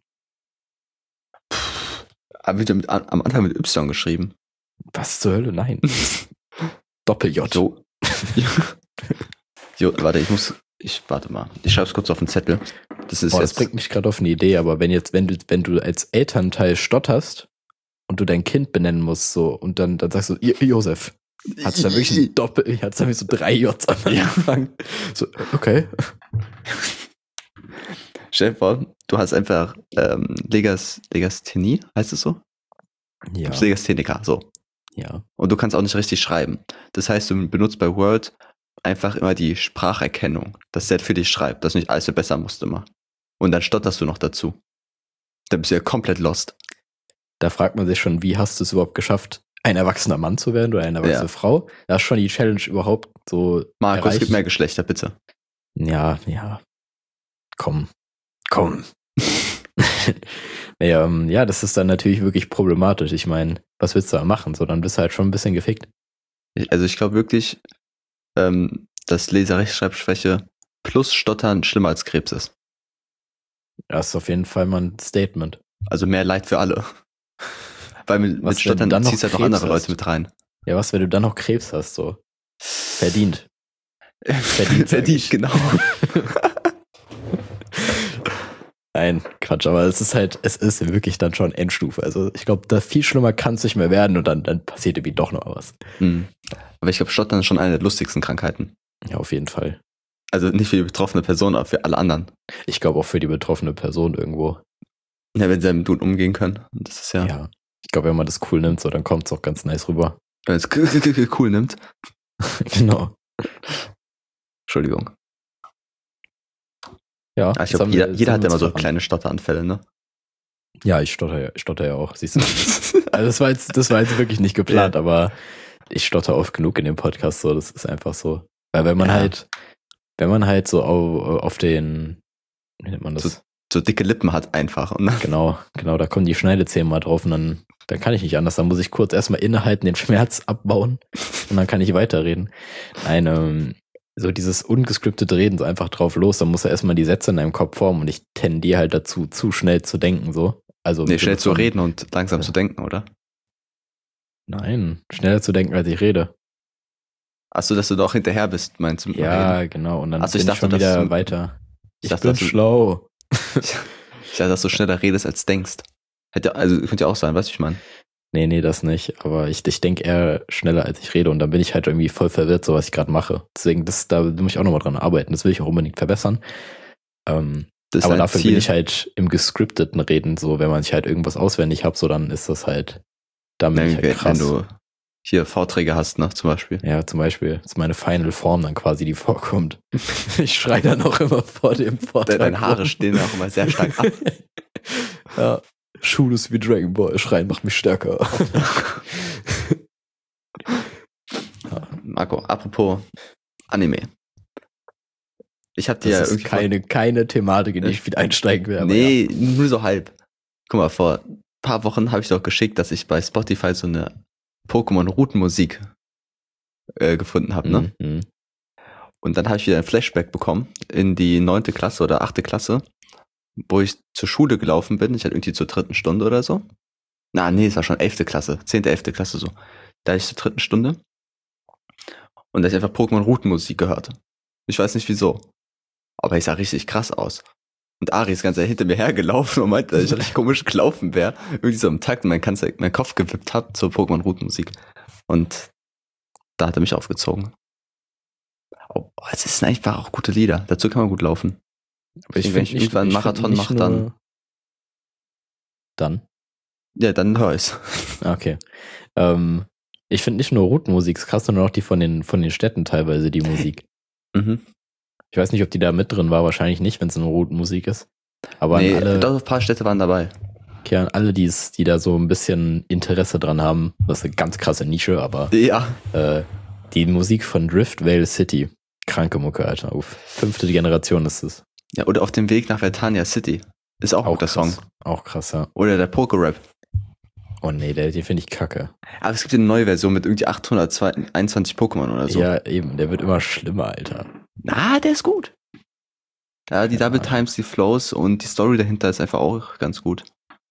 Aber wird ja am Anfang mit Y geschrieben. Was zur Hölle? Nein. Doppel-J. So. Warte, ich schreibe es kurz auf den Zettel. Das bringt mich gerade auf eine Idee, aber wenn du als Elternteil stotterst und du dein Kind benennen musst, so, und dann sagst du, Josef, hat es da wirklich so 3 J's angefangen. So, okay. Stell dir vor, du hast einfach Legasthenie, heißt es so? Ja. Legastheniker, so. Ja. Und du kannst auch nicht richtig schreiben. Das heißt, du benutzt bei Word einfach immer die Spracherkennung, dass der für dich schreibt, dass du nicht alles verbessern musst immer. Und dann stotterst du noch dazu. Dann bist du ja komplett lost. Da fragt man sich schon, wie hast du es überhaupt geschafft, ein erwachsener Mann zu werden oder eine erwachsene Frau? Da ist schon die Challenge überhaupt so Markus, erreicht. es gibt mehr Geschlechter, bitte. Ja. Komm. Ja, das ist dann natürlich wirklich problematisch. Ich meine, was willst du da machen? So, dann bist du halt schon ein bisschen gefickt. Also ich glaube wirklich, dass Leserechtschreibschwäche plus Stottern schlimmer als Krebs ist. Das ist auf jeden Fall mal ein Statement. Also mehr Leid für alle. Weil mit Stottern dann ziehst du halt noch andere Leute mit rein. Ja, was, wenn du dann noch Krebs hast, so? Verdient, genau. Nein, Quatsch, aber es ist wirklich dann schon Endstufe. Also ich glaube, da viel schlimmer kann es nicht mehr werden und dann passiert irgendwie doch noch was. Aber ich glaube, Stottern ist schon eine der lustigsten Krankheiten. Ja, auf jeden Fall. Also nicht für die betroffene Person, aber für alle anderen. Ich glaube auch für die betroffene Person irgendwo. Ja, wenn sie damit gut umgehen können. Das ist ja. Ja. Ich glaube, wenn man das cool nimmt, so, dann kommt es auch ganz nice rüber. Wenn es cool nimmt. Genau. Entschuldigung. Ja. Ich glaube, jeder hat ja immer so kleine Stotteranfälle, ne? Ja, ich stotter ja auch, siehst du. Also das war jetzt wirklich nicht geplant, aber ich stotter oft genug in dem Podcast, so, das ist einfach so. Weil wenn man halt so auf den, wie nennt man das? So dicke Lippen hat einfach. Und Genau, da kommen die Schneidezähne mal drauf und dann kann ich nicht anders. Dann muss ich kurz erstmal innehalten, den Schmerz abbauen und dann kann ich weiterreden. Nein, so dieses ungescriptete Reden, so einfach drauf los, dann muss er erstmal die Sätze in deinem Kopf formen und ich tendiere halt dazu, zu schnell zu denken, so. Also schnell zu reden und langsam zu denken, oder? Nein, schneller zu denken, als ich rede. Achso, dass du doch hinterher bist, meinst du? Ja, Reden? Genau, und dann bin ich schon wieder weiter. Ich bin schlau. Ich dachte, dass du schneller redest, als denkst. Könnte ja auch sein, weißt du, ich meine? Nee, das nicht. Aber ich denke eher schneller, als ich rede. Und dann bin ich halt irgendwie voll verwirrt, so was ich gerade mache. Deswegen, da muss ich auch nochmal dran arbeiten. Das will ich auch unbedingt verbessern. Aber dafür bin ich halt im gescripteten Reden so, wenn man sich halt irgendwas auswendig hat, so dann ist das halt, dann bin ich halt krass. hier Vorträge hast, ne, zum Beispiel. Ja, zum Beispiel, das ist meine Final Form dann quasi, die vorkommt. Ich schreie dann auch immer vor dem Vortrag. Deine Haare stehen auch immer sehr stark ab. Ja, Schule ist wie Dragon Ball, schreien macht mich stärker. Marco, apropos Anime. Ich hab dir Das ja ist irgendwie keine Thematik, in die ich wieder einsteigen werde. Nee, nur so halb. Guck mal, vor ein paar Wochen habe ich doch geschickt, dass ich bei Spotify so eine Pokémon-Routenmusik gefunden habe, ne? Mhm. Und dann habe ich wieder ein Flashback bekommen in die 9. Klasse oder 8. Klasse, wo ich zur Schule gelaufen bin. Ich hatte irgendwie zur 3. Stunde oder so. Es war schon 11. Klasse, 10., 11. Klasse so. Da ich zur 3. Stunde. Und da ich einfach Pokémon-Routenmusik gehört. Ich weiß nicht wieso. Aber ich sah richtig krass aus. Und Ari ist ganz hinter mir hergelaufen und meinte, dass ich richtig komisch gelaufen wäre. Irgendwie so im Takt und mein Kopf gewippt hat zur Pokémon-Routenmusik. Und da hat er mich aufgezogen. Oh, es sind einfach auch gute Lieder. Dazu kann man gut laufen. Aber ich wenn finde ich irgendwann einen Marathon mache, dann. Dann? Ja, dann hör ich's. Okay. Ich finde nicht nur Routenmusik ist krass, sondern auch die von den Städten teilweise, die Musik. Mhm. Ich weiß nicht, ob die da mit drin war, wahrscheinlich nicht, wenn es eine Routenmusik ist. Aber Nee, an alle, doch, ein paar Städte waren dabei. okay, an alle, die da so ein bisschen Interesse dran haben, das ist eine ganz krasse Nische, aber Ja. die Musik von Drift Vale City. Kranke Mucke, Alter. Auf 5. Generation ist es. Ja, oder auf dem Weg nach Vertania City. Ist auch ein guter krass. Song. Auch krass, ja. Oder der Poké-Rap. Oh nee, den finde ich kacke. Aber es gibt eine neue Version mit irgendwie 821 Pokémon oder so. Ja, eben, der wird immer schlimmer, Alter. Der ist gut. Ja, die Double Times, die Flows und die Story dahinter ist einfach auch ganz gut.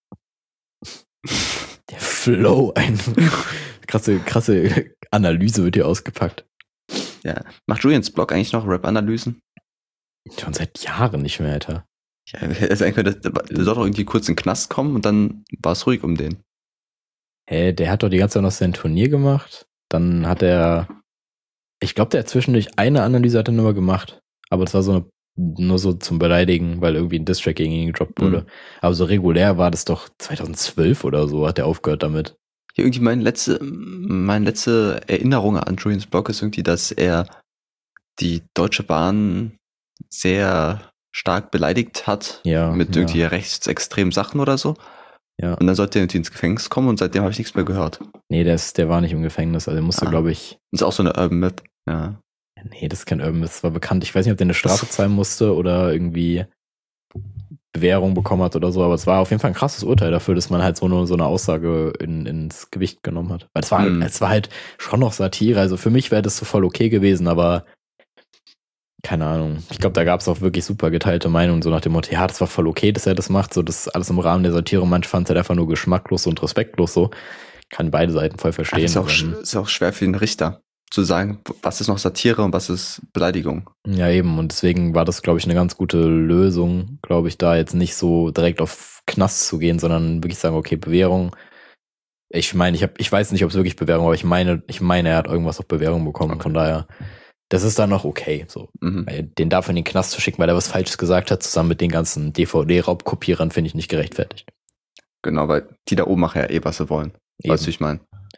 Der Flow, krasse Analyse wird hier ausgepackt. Ja. Macht Julians Blog eigentlich noch Rap-Analysen? Schon seit Jahren nicht mehr, Alter. Ja, der soll doch irgendwie kurz in den Knast kommen und dann war es ruhig um den. Der hat doch die ganze Zeit noch sein Turnier gemacht. Dann hat ich glaube, der hat zwischendurch eine Analyse hat er nur mal gemacht. Aber das war nur so zum Beleidigen, weil irgendwie ein Distrack gegen ihn gedroppt wurde. Aber so regulär war das doch 2012 oder so, hat er aufgehört damit. Ja, irgendwie meine letzte Erinnerung an Julians Blog ist irgendwie, dass er die Deutsche Bahn sehr stark beleidigt hat. Ja. Mit irgendwie rechtsextremen Sachen oder so. Ja. Und dann sollte er irgendwie ins Gefängnis kommen und seitdem habe ich nichts mehr gehört. Nee, der war nicht im Gefängnis. Also er musste, glaube ich. Das ist auch so eine Urban Myth. Ja. Nee, das ist kein Urban Myth. Das war bekannt. Ich weiß nicht, ob der eine Strafe zahlen musste oder irgendwie Bewährung bekommen hat oder so. Aber es war auf jeden Fall ein krasses Urteil dafür, dass man halt so eine Aussage ins Gewicht genommen hat. Weil es war halt schon noch Satire. Also für mich wäre das so voll okay gewesen, aber keine Ahnung. Ich glaube, da gab es auch wirklich super geteilte Meinungen, so nach dem Motto, ja, das war voll okay, dass er das macht, so das ist alles im Rahmen der Satire. Manche fanden es halt einfach nur geschmacklos und respektlos, so. Kann beide Seiten voll verstehen. Ist auch schwer für den Richter zu sagen, was ist noch Satire und was ist Beleidigung. Ja, eben. Und deswegen war das, glaube ich, eine ganz gute Lösung, glaube ich, da jetzt nicht so direkt auf Knast zu gehen, sondern wirklich sagen, okay, Bewährung. Ich meine, ich weiß nicht, ob es wirklich Bewährung war, aber ich meine, er hat irgendwas auf Bewährung bekommen. Okay. Von daher, das ist dann noch okay. So. Weil den dafür in den Knast zu schicken, weil er was Falsches gesagt hat, zusammen mit den ganzen DVD-Raubkopierern, finde ich nicht gerechtfertigt. Genau, weil die da oben machen ja was sie wollen. Eben. Weißt du, ich meine?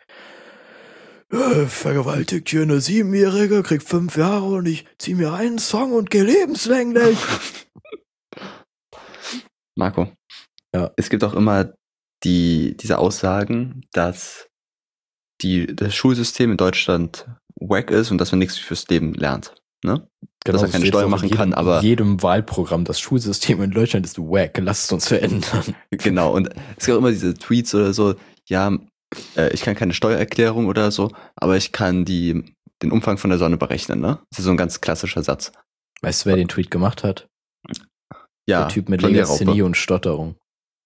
Vergewaltigt hier eine 7-Jährige, kriegt 5 Jahre und ich zieh mir einen Song und geh lebenslänglich. Marco, ja. Es gibt auch immer diese Aussagen, dass das Schulsystem in Deutschland wack ist und dass man nichts fürs Leben lernt. Ne? Genau, dass er keine Steuer machen kann, aber jedem Wahlprogramm, das Schulsystem in Deutschland ist wack, lasst es uns verändern. Genau, und es gibt auch immer diese Tweets oder so, ja, ich kann keine Steuererklärung oder so, aber ich kann den Umfang von der Sonne berechnen, ne? Das ist so ein ganz klassischer Satz. Weißt du, wer den Tweet gemacht hat? Ja. Der Typ mit Legasthenie und Stotterung.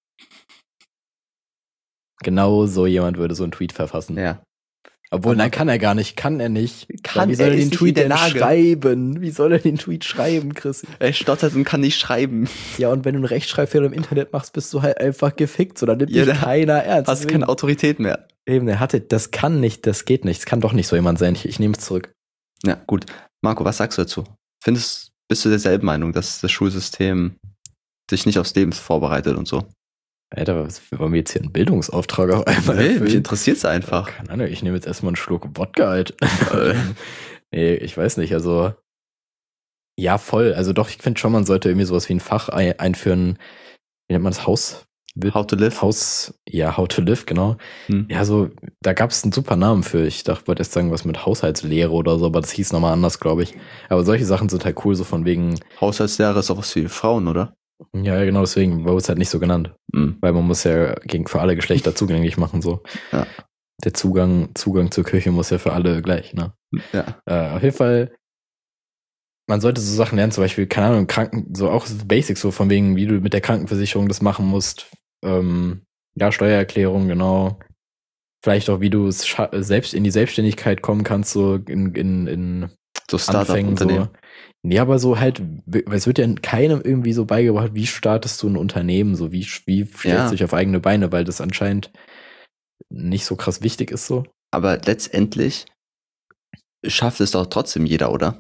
Genau so jemand würde so einen Tweet verfassen. Ja. Obwohl, nein, kann er gar nicht, kann er nicht. Wie soll er den Tweet denn schreiben? Wie soll er den Tweet schreiben, Chris? Er stottert und kann nicht schreiben. Ja, und wenn du einen Rechtschreibfehler im Internet machst, bist du halt einfach gefickt, so, dann nimmt dich keiner ernst. Hast keine Autorität mehr. Eben, das kann nicht, das geht nicht, es kann doch nicht so jemand sein, ich nehme es zurück. Ja, gut. Marco, was sagst du dazu? Bist du derselben Meinung, dass das Schulsystem sich nicht aufs Leben vorbereitet und so? Alter, was wollen wir jetzt hier einen Bildungsauftrag auf einmal Nee, mich erfüllen? interessiert's einfach. Keine Ahnung, ich nehme jetzt erstmal einen Schluck Wodka halt. Nee, ich weiß nicht, also ja, voll. Also doch, ich finde schon, man sollte irgendwie sowas wie ein Fach einführen. Wie nennt man das? How to live? How to live, genau. Ja, so, da gab es einen super Namen für. Ich wollte jetzt sagen, was mit Haushaltslehre oder so, aber das hieß nochmal anders, glaube ich. Aber solche Sachen sind halt cool, so von wegen. Haushaltslehre ist auch was für Frauen, oder? Ja, genau, deswegen wurde es halt nicht so genannt. Weil man muss ja für alle Geschlechter zugänglich machen, so. Ja. Der Zugang zur Küche muss ja für alle gleich, ne? Ja. Auf jeden Fall, man sollte so Sachen lernen, zum Beispiel, keine Ahnung, so auch Basics, so von wegen, wie du mit der Krankenversicherung das machen musst. Ja, Steuererklärung, genau. Vielleicht auch, wie du es selbst in die Selbstständigkeit kommen kannst, so in so Startup-Unternehmen. So. Nee, aber so halt, es wird ja keinem irgendwie so beigebracht, wie startest du ein Unternehmen, so wie stellst du dich auf eigene Beine, weil das anscheinend nicht so krass wichtig ist so. Aber letztendlich schafft es doch trotzdem jeder, oder?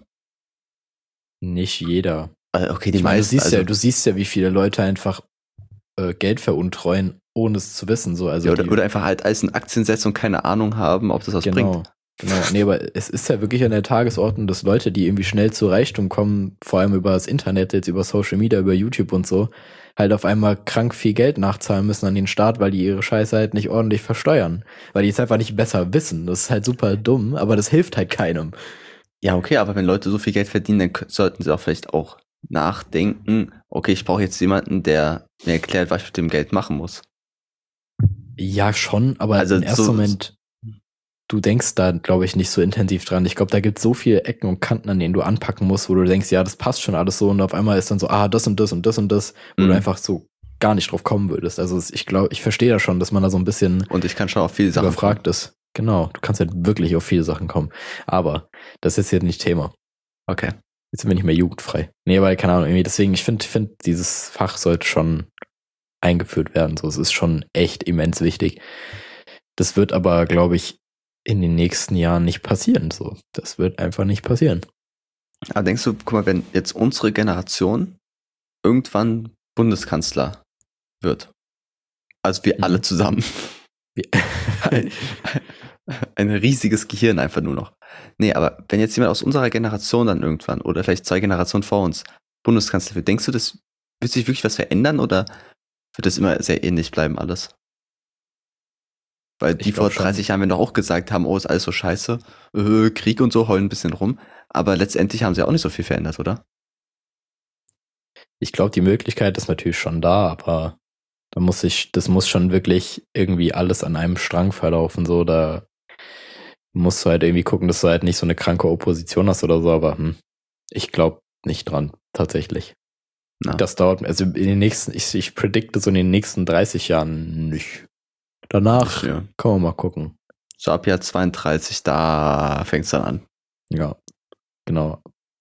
Nicht jeder. Okay, die meisten. Du siehst ja, wie viele Leute einfach Geld veruntreuen, ohne es zu wissen. So. Also ja, oder einfach halt alles in Aktien setzen und keine Ahnung haben, ob das was bringt. Genau. Nee, aber es ist ja wirklich an der Tagesordnung, dass Leute, die irgendwie schnell zu Reichtum kommen, vor allem über das Internet, jetzt über Social Media, über YouTube und so, halt auf einmal krank viel Geld nachzahlen müssen an den Staat, weil die ihre Scheiße halt nicht ordentlich versteuern. Weil die es einfach nicht besser wissen. Das ist halt super dumm, aber das hilft halt keinem. Ja, okay, aber wenn Leute so viel Geld verdienen, dann sollten sie auch vielleicht auch nachdenken, okay, ich brauche jetzt jemanden, der mir erklärt, was ich mit dem Geld machen muss. Ja, schon, aber im ersten Moment, du denkst da, glaube ich, nicht so intensiv dran. Ich glaube, da gibt es so viele Ecken und Kanten, an denen du anpacken musst, wo du denkst, ja, das passt schon alles so und auf einmal ist dann so, das und das und das und das, wo du einfach so gar nicht drauf kommen würdest. Also ich glaube, ich verstehe da schon, dass man da so ein bisschen und ich kann schon auf viele Sachen überfragt ist. Genau, du kannst halt wirklich auf viele Sachen kommen. Aber das ist jetzt nicht Thema. Okay. Jetzt sind wir nicht mehr jugendfrei. Nee, aber keine Ahnung, irgendwie deswegen, ich finde, dieses Fach sollte schon eingeführt werden. So, es ist schon echt immens wichtig. Das wird aber, glaube ich, in den nächsten Jahren nicht passieren. So, das wird einfach nicht passieren. Aber denkst du, guck mal, wenn jetzt unsere Generation irgendwann Bundeskanzler wird, also wir alle zusammen, ein riesiges Gehirn einfach nur noch. Nee, aber wenn jetzt jemand aus unserer Generation dann irgendwann oder vielleicht 2 Generationen vor uns Bundeskanzler wird, denkst du, das wird sich wirklich was verändern oder wird das immer sehr ähnlich bleiben alles? Weil die vor 30 Jahren, wenn doch auch gesagt haben, ist alles so scheiße, Krieg und so, heulen ein bisschen rum, aber letztendlich haben sie auch nicht so viel verändert, oder? Ich glaube, die Möglichkeit ist natürlich schon da, aber das muss schon wirklich irgendwie alles an einem Strang verlaufen, so, da musst du halt irgendwie gucken, dass du halt nicht so eine kranke Opposition hast oder so, aber ich glaube nicht dran, tatsächlich. Na. Das dauert, also in den nächsten, ich predikte so in den nächsten 30 Jahren nicht. Danach kann man mal gucken. So ab Jahr 32, da fängt es dann an. Ja, genau.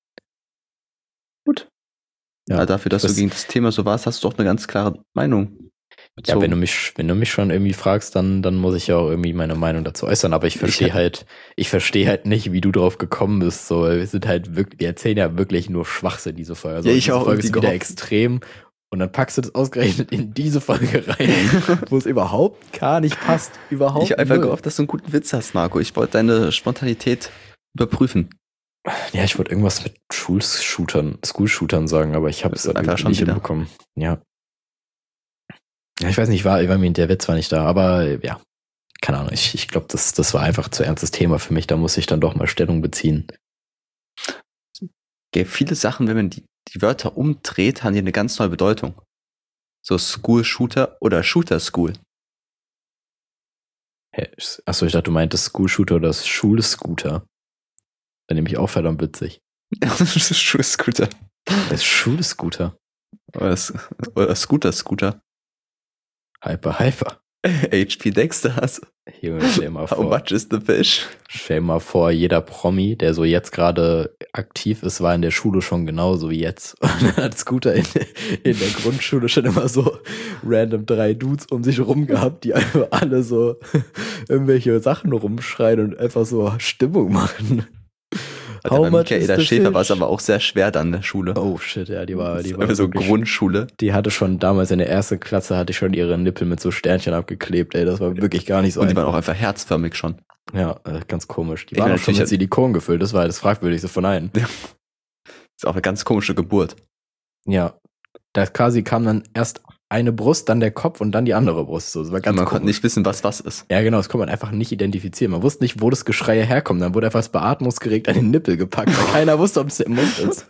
Gut. Ja, dafür, dass du gegen das Thema so warst, hast du doch eine ganz klare Meinung. Ja, wenn du mich schon irgendwie fragst, dann muss ich ja auch irgendwie meine Meinung dazu äußern, aber ich verstehe halt nicht, wie du drauf gekommen bist. So, wir erzählen ja wirklich nur Schwachsinn, diese Folge. Also, ja, ich auch. Folge ist wieder extrem und dann packst du das ausgerechnet in diese Folge rein, wo es überhaupt gar nicht passt. Überhaupt nicht. Ich habe einfach gehofft, dass du einen guten Witz hast, Marco. Ich wollte deine Spontanität überprüfen. Ja, ich wollte irgendwas mit School-Shootern sagen, aber ich habe es einfach schon nicht hinbekommen. Ja. Ja, ich weiß nicht, der Witz war nicht da, aber ja, keine Ahnung, ich glaube, das war einfach zu ernstes Thema für mich, da muss ich dann doch mal Stellung beziehen. Ja, viele Sachen, wenn man die Wörter umdreht, haben die eine ganz neue Bedeutung. So School-Shooter oder Shooter-School. Achso, ich dachte, du meintest School-Shooter oder Schulscooter. Wäre nämlich auch verdammt witzig. Schulscooter. Das ist Schulscooter. Oder Scooter. Hyper. HP Dexters. Junge, stell mal vor. How much is the fish? Stell mal vor, jeder Promi, der so jetzt gerade aktiv ist, war in der Schule schon genauso wie jetzt. Und dann hat Scooter in der Grundschule schon immer so random 3 Dudes um sich rum gehabt, die einfach alle so irgendwelche Sachen rumschreien und einfach so Stimmung machen. Alter, bei Michaela Schäfer war es aber auch sehr schwer dann in der Schule. Oh shit, ja, die war so Grundschule. Die hatte schon damals in der ersten Klasse, hatte ich schon ihre Nippel mit so Sternchen abgeklebt, ey, das war wirklich gar nicht so Und die waren auch einfach herzförmig schon. Ja, ganz komisch. Die waren auch schon mit Silikon gefüllt, das war das Fragwürdigste von allen. Ja. Das ist auch eine ganz komische Geburt. Ja, da quasi kam dann erst eine Brust, dann der Kopf und dann die andere Brust. So, das war ganz man konnte nicht wissen, was ist. Ja, genau, das konnte man einfach nicht identifizieren. Man wusste nicht, wo das Geschrei herkommt. Dann wurde einfach das Beatmungsgerät an den Nippel gepackt, weil keiner wusste, ob es im Mund ist.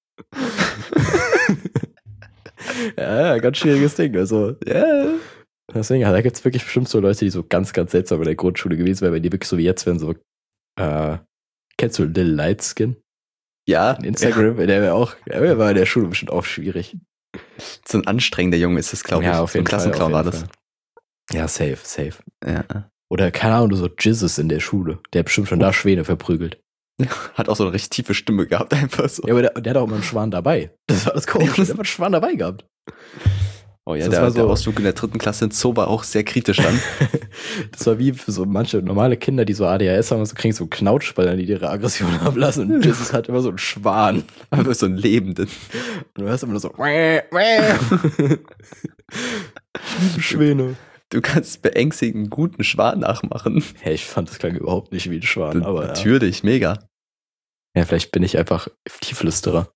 Ja, ganz schwieriges Ding. Also, ja. Deswegen, da gibt es wirklich bestimmt so Leute, die so ganz, ganz seltsam in der Grundschule gewesen wären, wenn die wirklich so wie jetzt wären, so, kennst du Lil Lightskin? Ja. In Instagram, ja. Der war in der Schule bestimmt auch schwierig. So ein anstrengender Junge ist das, glaube ich. Ja, auf jeden Fall. Klassenclown war das. Ja, safe. Ja. Oder, keine Ahnung, so Jizzes in der Schule. Der hat bestimmt schon da Schwäne verprügelt. Hat auch so eine richtig tiefe Stimme gehabt, einfach so. Ja, aber der hat auch immer einen Schwan dabei. Das war das Komische. Der hat einen Schwan dabei gehabt. Oh ja, der Ausflug in der 3. Klasse in Zoo war auch sehr kritisch dann. Das war wie für so manche normale Kinder, die so ADHS haben, so kriegen so Knautschball, die ihre Aggression ablassen. Und Jesus hat immer so einen Schwan. Aber so einen lebenden. Und du hörst immer nur so Schwäne. Du kannst beängstigend guten Schwan nachmachen. Ja, ich fand, das klang überhaupt nicht wie ein Schwan. Aber natürlich, ja. Mega. Ja, vielleicht bin ich einfach Tiefflüsterer.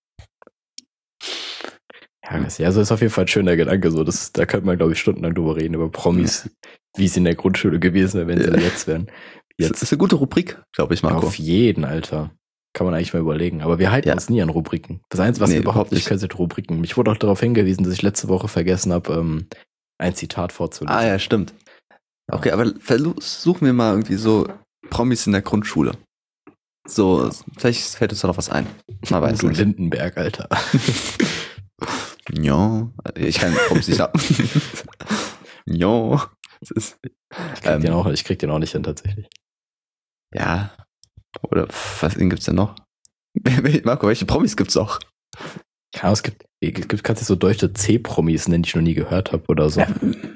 Ja, also ist auf jeden Fall ein schöner Gedanke. So, da könnte man, glaube ich, stundenlang drüber reden, über Promis, wie es in der Grundschule gewesen wäre, wenn sie jetzt wären. Das ist eine gute Rubrik, glaube ich, Marco. Auf jeden, Alter. Kann man eigentlich mal überlegen. Aber wir halten uns nie an Rubriken. Das Einzige, was wir überhaupt nicht können, sind Rubriken. Mich wurde auch darauf hingewiesen, dass ich letzte Woche vergessen habe, ein Zitat vorzulesen. Ah ja, stimmt. Okay, aber versuchen wir mal irgendwie so Promis in der Grundschule. So, vielleicht fällt uns da noch was ein. Man weiß nicht. Lindenberg, Alter. Ja, ich kann Promis nicht ab. Ja. Ich krieg den auch nicht hin, tatsächlich. Ja. Oder was gibt's denn noch? Marco, welche Promis gibt's auch? Ja, es gibt kannst du so deutsche C-Promis nennen, die ich noch nie gehört habe oder so. Ja.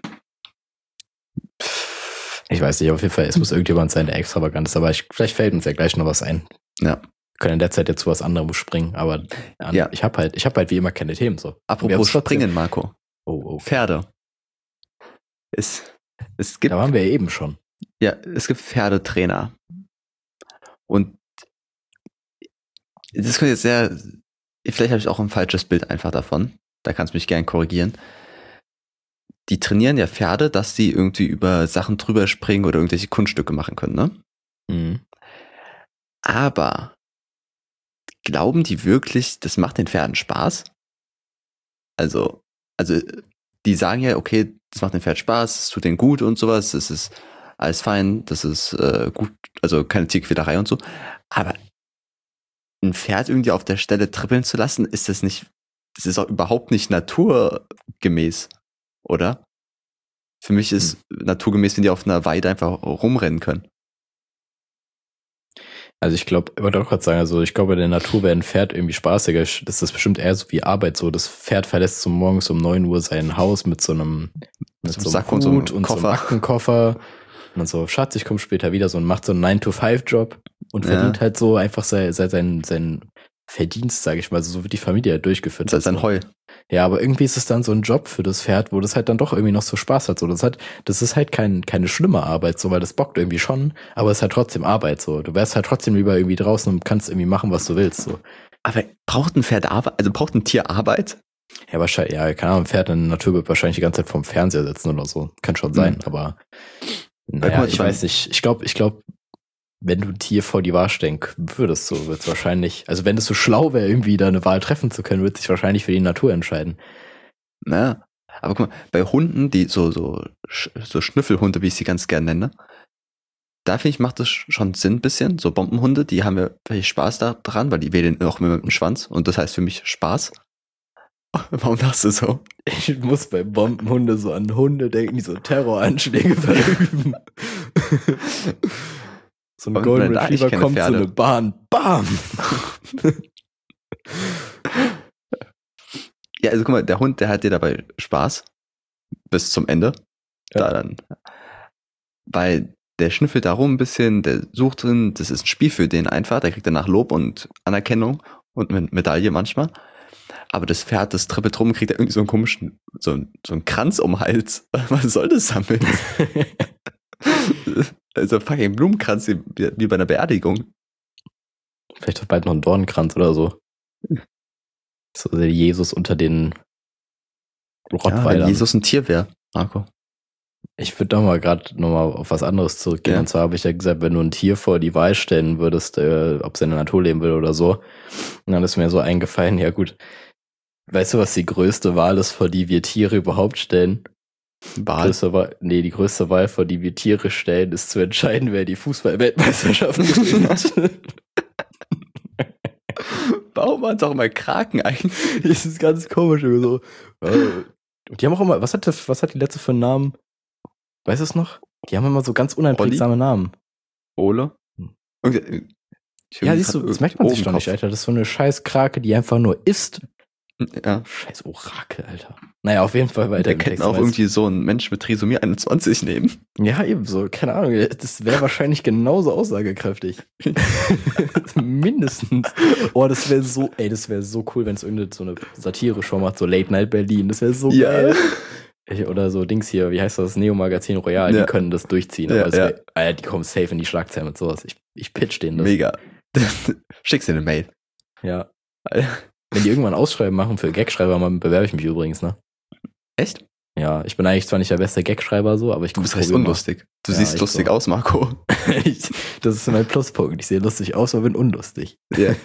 Ich weiß nicht, auf jeden Fall, es muss irgendjemand sein, der extravagant ist, aber vielleicht fällt uns ja gleich noch was ein. Ja. Wir können in der Zeit jetzt zu was anderem springen, aber ich hab halt wie immer keine Themen so. Apropos springen, Marco. Oh. Pferde. Es gibt. Da waren wir ja eben schon. Ja, es gibt Pferdetrainer. Und das könnte jetzt vielleicht habe ich auch ein falsches Bild einfach davon. Da kannst du mich gerne korrigieren. Die trainieren ja Pferde, dass sie irgendwie über Sachen drüber springen oder irgendwelche Kunststücke machen können, ne? Mhm. Aber glauben die wirklich, das macht den Pferden Spaß? Also die sagen ja, okay, das macht den Pferd Spaß, es tut denen gut und sowas, das ist alles fein, das ist gut, also keine Tierquälerei und so. Aber ein Pferd irgendwie auf der Stelle trippeln zu lassen, das ist auch überhaupt nicht naturgemäß, oder? Für mich ist naturgemäß, wenn die auf einer Weide einfach rumrennen können. Also ich glaube, ich wollte auch gerade sagen, ich glaube, in der Natur wäre ein Pferd irgendwie spaßiger. Das ist bestimmt eher so wie Arbeit. So, das Pferd verlässt so morgens um 9 Uhr sein Haus mit so einem Sack Hut und so einem Aktenkoffer. Und dann so, Schatz, ich komme später wieder so und macht so einen 9-to-5-Job und verdient halt so einfach sein Verdienst, sage ich mal. Also so wird die Familie halt durchgeführt. Das ist sein Heu. Ja, aber irgendwie ist es dann so ein Job für das Pferd, wo das halt dann doch irgendwie noch so Spaß hat. So, das ist halt keine schlimme Arbeit, so, weil das bockt irgendwie schon, aber es ist halt trotzdem Arbeit. So, du wärst halt trotzdem lieber irgendwie draußen und kannst irgendwie machen, was du willst. So. Aber braucht ein Pferd Arbeit? Also braucht ein Tier Arbeit? Ja, wahrscheinlich, ja, keine Ahnung, ein Pferd in der Natur wird wahrscheinlich die ganze Zeit vorm Fernseher sitzen oder so. Kann schon sein, aber naja, ich weiß nicht. Ich glaube, wenn du ein Tier vor die Wahl stellen würdest, so wird es wahrscheinlich, also wenn es so schlau wäre, irgendwie da eine Wahl treffen zu können, wird sich wahrscheinlich für die Natur entscheiden. Na, aber guck mal, bei Hunden, die so Schnüffelhunde, wie ich sie ganz gerne nenne, da finde ich, macht das schon Sinn ein bisschen. So Bombenhunde, die haben ja vielleicht Spaß daran, weil die wählen auch immer mit dem Schwanz und das heißt für mich Spaß. Warum lachst du so? Ich muss bei Bombenhunde so an Hunde denken, die so Terroranschläge verüben. So ein Golden Retriever kommt Pferde. So eine Bahn. BAM! Ja, also guck mal, der Hund, der hat dir dabei Spaß. Bis zum Ende. Ja. Da dann. Weil der schnüffelt da rum ein bisschen, der sucht drin, das ist ein Spiel für den einfach, der kriegt danach Lob und Anerkennung und Medaille manchmal. Aber das Pferd, das trippelt rum, kriegt er irgendwie so einen komischen, so einen Kranz um den Hals. Was soll das damit? Also fucking Blumenkranz, wie bei einer Beerdigung. Vielleicht auch bald noch ein Dornenkranz oder so. So der Jesus unter den Rottweilern. Wenn Jesus ein Tier wäre, Marco. Ich würde doch mal gerade nochmal auf was anderes zurückgehen. Ja. Und zwar habe ich ja gesagt, wenn du ein Tier vor die Wahl stellen würdest, ob es in der Natur leben will oder so. Und dann ist mir so eingefallen, ja gut, weißt du, was die größte Wahl ist, vor die wir Tiere überhaupt stellen? Die größte Wahl, vor die wir Tiere stellen, ist zu entscheiden, wer die Fußball-Weltmeisterschaft gewinnt. Warum waren es auch immer Kraken eigentlich? Das ist ganz komisch. So. Die haben auch immer, was hat die letzte für einen Namen? Weißt du es noch? Die haben immer so ganz uneinprägsame Namen. Ole? Ja, siehst du, das merkt man sich doch nicht, Alter. Das ist so eine scheiß Krake, die einfach nur isst. Ja. Scheiß Orakel, Alter. Naja, auf jeden Fall weiter. Wir könnten auch irgendwie so einen Mensch mit Trisomie 21 nehmen. Ja, ebenso. Keine Ahnung. Das wäre wahrscheinlich genauso aussagekräftig. Mindestens. Oh, das wäre so cool, wenn es irgendeine so eine Satire-Show macht, so Late Night Berlin. Das wäre so geil. Oder so Dings hier, wie heißt das? Neo-Magazin Royal, die können das durchziehen. Aber die kommen safe in die Schlagzeilen mit sowas. Ich pitch denen das. Mega. Schickst dir eine Mail. Ja. Wenn die irgendwann Ausschreiben machen für Gagschreiber, bewerbe ich mich übrigens, ne? Echt? Ja, ich bin eigentlich zwar nicht der beste Gagschreiber so, aber Du bist recht unlustig. Du siehst lustig aus, Marco. Das ist mein Pluspunkt. Ich sehe lustig aus, aber bin unlustig. Ja.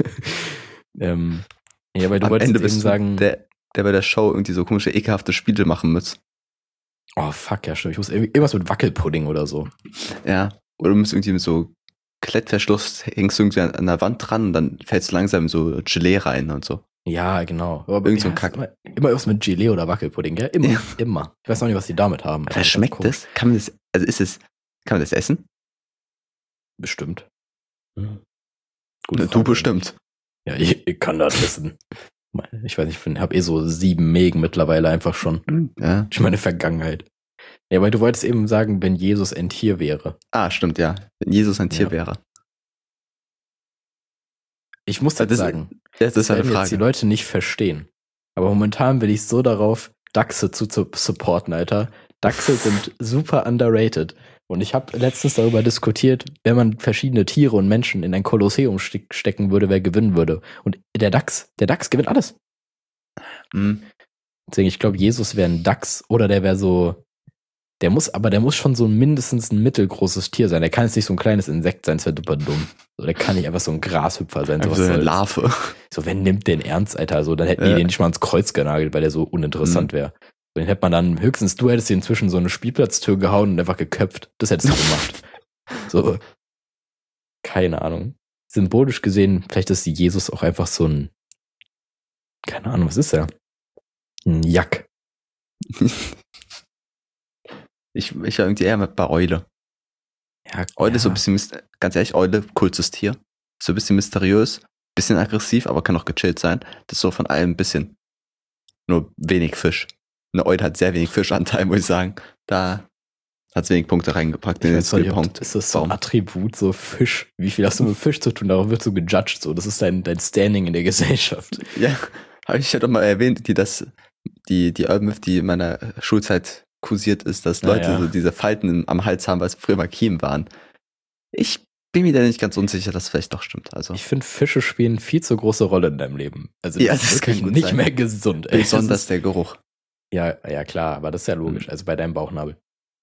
Ja, weil du wolltest jetzt eben sagen... Der bei der Show irgendwie so komische, ekelhafte Spiele machen muss. Oh, fuck, ja, stimmt. Ich muss irgendwas mit Wackelpudding oder so. Ja. Oder du musst irgendwie mit so Klettverschluss, hängst du irgendwie an der Wand dran und dann fällst du langsam in so Gelee rein und so. Ja, genau. Aber irgend so ein Kack. Immer was mit Gelee oder Wackelpudding, gell? Immer. Ich weiß auch nicht, was die damit haben. Aber schmeckt das? Kann man das essen? Bestimmt. Gute Frage. Du bestimmt. Ja, ich kann das essen. Ich weiß nicht, ich habe so 7 Mägen mittlerweile einfach schon. Ja. Durch meine Vergangenheit. Ja, weil du wolltest eben sagen, wenn Jesus ein Tier wäre. Ah, stimmt, ja. Wenn Jesus ein Tier wäre. Ich muss jetzt sagen, das ist eine Frage. Jetzt die Leute nicht verstehen. Aber momentan bin ich so darauf, Dachse zu supporten, Alter. Dachse sind super underrated. Und ich habe letztens darüber diskutiert, wenn man verschiedene Tiere und Menschen in ein Kolosseum stecken würde, wer gewinnen würde. Und der Dachs gewinnt alles. Mhm. Deswegen, ich glaube, Jesus wäre ein Dachs oder der wäre so, der muss schon so mindestens ein mittelgroßes Tier sein. Der kann jetzt nicht so ein kleines Insekt sein, das wäre super dumm. So, der kann nicht einfach so ein Grashüpfer sein. So eine Larve. So, wer nimmt den ernst, Alter? So, dann hätten die den nicht mal ans Kreuz genagelt, weil der so uninteressant wäre. Den hätte man dann höchstens, du hättest ihn zwischen so eine Spielplatztür gehauen und einfach geköpft. Das hättest du gemacht. So. Keine Ahnung. Symbolisch gesehen, vielleicht ist Jesus auch einfach so ein, keine Ahnung, was ist er? Ein Jack. Ich war irgendwie eher bei Eule. Ja, Eule ist so ein bisschen, ganz ehrlich, Eule, coolstes Tier. So ein bisschen mysteriös, bisschen aggressiv, aber kann auch gechillt sein. Das ist so von allem ein bisschen. Nur wenig Fisch. Eine Eule hat sehr wenig Fischanteil, muss ich sagen. Da hat es wenig Punkte reingepackt in den Skillpunkt. Ist das so ein Attribut, so Fisch? Wie viel hast du mit Fisch zu tun? Darauf wird so gejudged. So. Das ist dein Standing in der Gesellschaft. Ja, habe ich ja doch mal erwähnt, die Urban Myth, die in meiner Schulzeit kursiert ist, dass Leute so diese Falten am Hals haben, weil es früher mal Kiemen waren. Ich bin mir da nicht ganz unsicher, dass es vielleicht doch stimmt. Also. Ich finde, Fische spielen eine viel zu große Rolle in deinem Leben. Also das ist wirklich nicht mehr gesund. Besonders der Geruch. Ja, klar, aber das ist ja logisch. Also bei deinem Bauchnabel.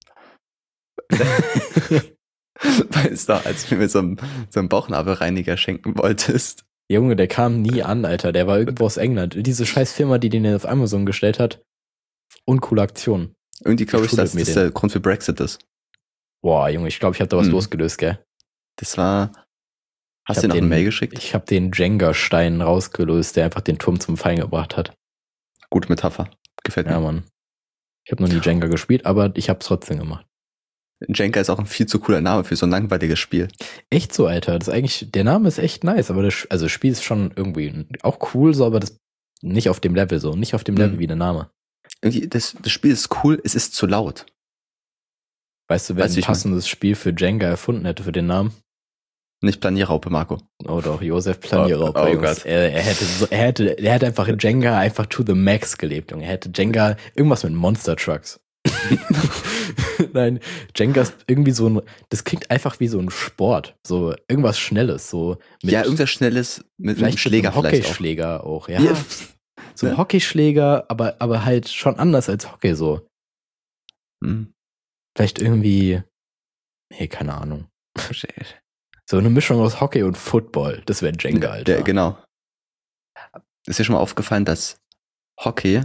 Weißt du, als du mir so einen Bauchnabelreiniger schenken wolltest. Junge, der kam nie an, Alter. Der war irgendwo aus England. Diese scheiß Firma, die den auf Amazon gestellt hat. Uncoole Aktion. Irgendwie glaube ich, dass das der Grund für Brexit ist. Boah, Junge, ich glaube, ich habe da was losgelöst, gell? Das war... Hast du dir noch eine Mail geschickt? Ich habe den Jenga-Stein rausgelöst, der einfach den Turm zum Fallen gebracht hat. Gute Metapher. Gefällt mir. Ja, Mann. Ich habe noch nie Jenga gespielt, aber ich habe es trotzdem gemacht. Jenga ist auch ein viel zu cooler Name für so ein langweiliges Spiel. Echt so, Alter. Das ist eigentlich, der Name ist echt nice, aber das Spiel ist schon irgendwie auch cool, so, aber das nicht auf dem Level so. Nicht auf dem Level wie der Name. Irgendwie, das Spiel ist cool, es ist zu laut. Weißt du, wer ein passendes Spiel für Jenga erfunden hätte für den Namen? Nicht Planierraupe, Marco. Oh doch, Josef Planierraupe. Oh Gott. Er hätte einfach in Jenga einfach to the max gelebt, Junge. Er hätte Jenga irgendwas mit Monster Trucks. Nein, Jenga ist irgendwie so ein, das klingt einfach wie so ein Sport. So irgendwas Schnelles. So mit, ja, irgendwas Schnelles mit einem Schläger vielleicht. Hockeyschläger auch, ja. Yeah. So ein Hockeyschläger, aber halt schon anders als Hockey so. Vielleicht irgendwie, nee, keine Ahnung. So eine Mischung aus Hockey und Football. Das wäre Jenga, Alter. Ja, genau. Ist dir schon mal aufgefallen, dass Hockey,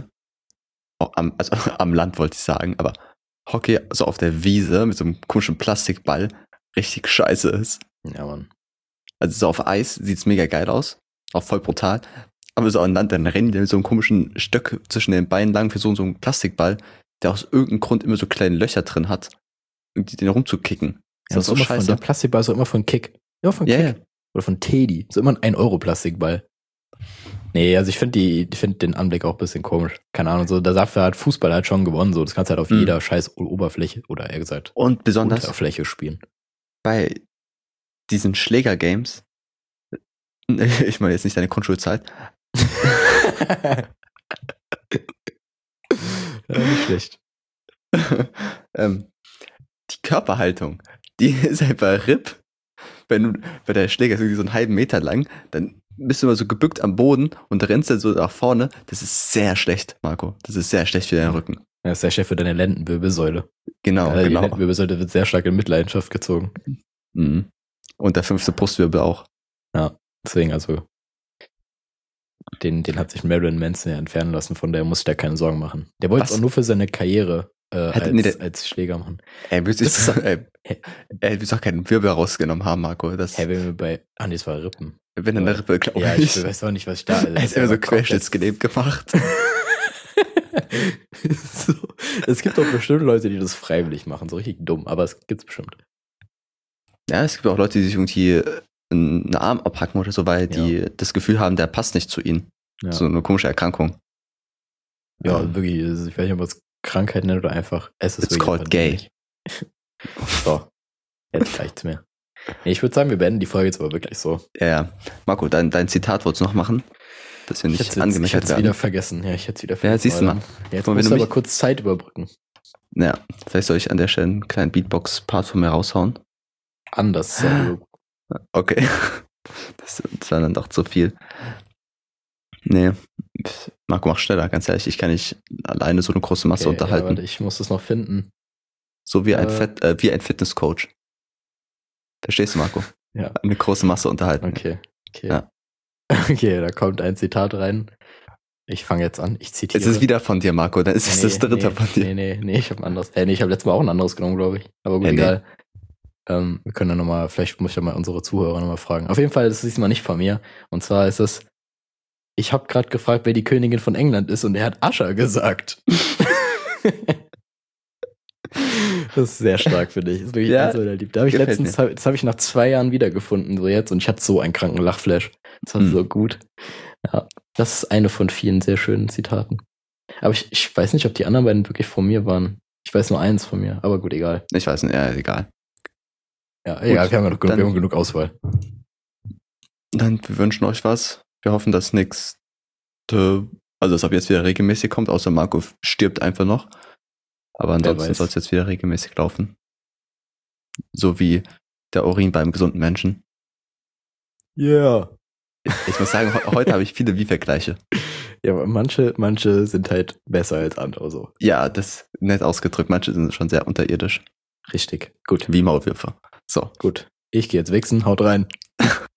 am Land wollte ich sagen, aber Hockey so auf der Wiese mit so einem komischen Plastikball richtig scheiße ist. Ja, Mann. Also so auf Eis sieht's mega geil aus. Auch voll brutal. Aber so an Land, dann rennen die mit so einem komischen Stöck zwischen den Beinen lang für so einen Plastikball, der aus irgendeinem Grund immer so kleine Löcher drin hat, um den rumzukicken. Ja, das ist so scheiße. Der Plastikball ist immer von Kick. Immer von Kick. Yeah. Oder von Teddy. So immer ein 1-Euro-Plastikball. Nee, also ich finde den Anblick auch ein bisschen komisch. Keine Ahnung, so dafür hat Fußball halt schon gewonnen. So, das kannst du halt auf jeder scheiß Oberfläche oder eher gesagt und besonders Unterfläche spielen. Bei diesen Schläger-Games, ich meine jetzt nicht deine Grundschulzeit. Ja, nicht schlecht. Die Körperhaltung, die ist einfach RIP. Wenn der Schläger ist irgendwie so einen halben Meter lang, dann bist du immer so gebückt am Boden und rennst dann so nach vorne. Das ist sehr schlecht, Marco. Das ist sehr schlecht für deinen Rücken. Ja, das ist sehr schlecht für deine Lendenwirbelsäule. Genau. Die Lendenwirbelsäule wird sehr stark in Mitleidenschaft gezogen. Mhm. Und der 5. Brustwirbel auch. Ja, deswegen also den hat sich Marilyn Manson ja entfernen lassen, von der muss ich da keine Sorgen machen. Der wollte es auch nur für seine Karriere als Schläger machen. Er will sich auch keinen Wirbel rausgenommen haben, Marco. Wenn wir bei, das war Rippen. Wenn eine Rippe, glaube ich. Ja, ich weiß auch nicht, was ich da... Er ist immer so querschnittsgelähmt gemacht. So, es gibt doch bestimmt Leute, die das freiwillig machen, so richtig dumm, aber es gibt's bestimmt. Ja, es gibt auch Leute, die sich irgendwie einen Arm abhacken oder so, weil die das Gefühl haben, der passt nicht zu ihnen. Ja. So eine komische Erkrankung. Ja, wirklich, ich weiß nicht, ob man es Krankheit nennt oder einfach, es ist It's called gay. So, jetzt reicht's mir. Nee, ich würde sagen, wir beenden die Folge jetzt aber wirklich so. Ja. Marco, dein Zitat wolltest du noch machen? Dass wir nicht angemeckert werden. Ich hätte es wieder vergessen. Ja, ich hätte es wieder Ja, vergessen. siehst du mal. Jetzt musst du aber kurz Zeit überbrücken. Ja, vielleicht soll ich an der Stelle einen kleinen Beatbox-Part von mir raushauen. Anders. Okay. Das war dann doch zu viel. Nee, Marco, mach schneller, ganz ehrlich. Ich kann nicht alleine so eine große Masse unterhalten. Ja, warte, ich muss das noch finden. So wie ein Fitnesscoach. Verstehst du, Marco? Ja. Eine große Masse unterhalten. Okay. Ja. Okay, da kommt ein Zitat rein. Ich fange jetzt an. Ich zitiere. Es ist wieder von dir, Marco. Dann ist es das dritte von dir. Nee, ich habe ein anderes. Ich habe letztes Mal auch ein anderes genommen, glaube ich. Aber gut, egal. Wir können ja nochmal, vielleicht muss ich ja mal unsere Zuhörer nochmal fragen. Auf jeden Fall ist es diesmal nicht von mir. Und zwar ist es, ich habe gerade gefragt, wer die Königin von England ist und er hat Usher gesagt. Das ist sehr stark für dich. Das ist wirklich eins meiner Lieben. Da habe ich letztens, das habe ich nach 2 Jahren wiedergefunden, so jetzt, und ich hatte so einen kranken Lachflash. Das war so gut. Ja, das ist eine von vielen sehr schönen Zitaten. Aber ich weiß nicht, ob die anderen beiden wirklich von mir waren. Ich weiß nur eins von mir, aber gut, egal. Ich weiß nicht, egal. Ja, egal, wir haben genug Auswahl. Dann, wir wünschen euch was. Wir hoffen, dass dass ab jetzt wieder regelmäßig kommt, außer Marco stirbt einfach noch. Aber ansonsten soll es jetzt wieder regelmäßig laufen. So wie der Urin beim gesunden Menschen. Ja. Yeah. Ich muss sagen, heute habe ich viele Wie-Vergleiche. Ja, aber manche sind halt besser als andere so. Ja, das ist nett ausgedrückt. Manche sind schon sehr unterirdisch. Richtig. Gut. Wie Maulwürfe. So. Gut. Ich gehe jetzt wichsen. Haut rein.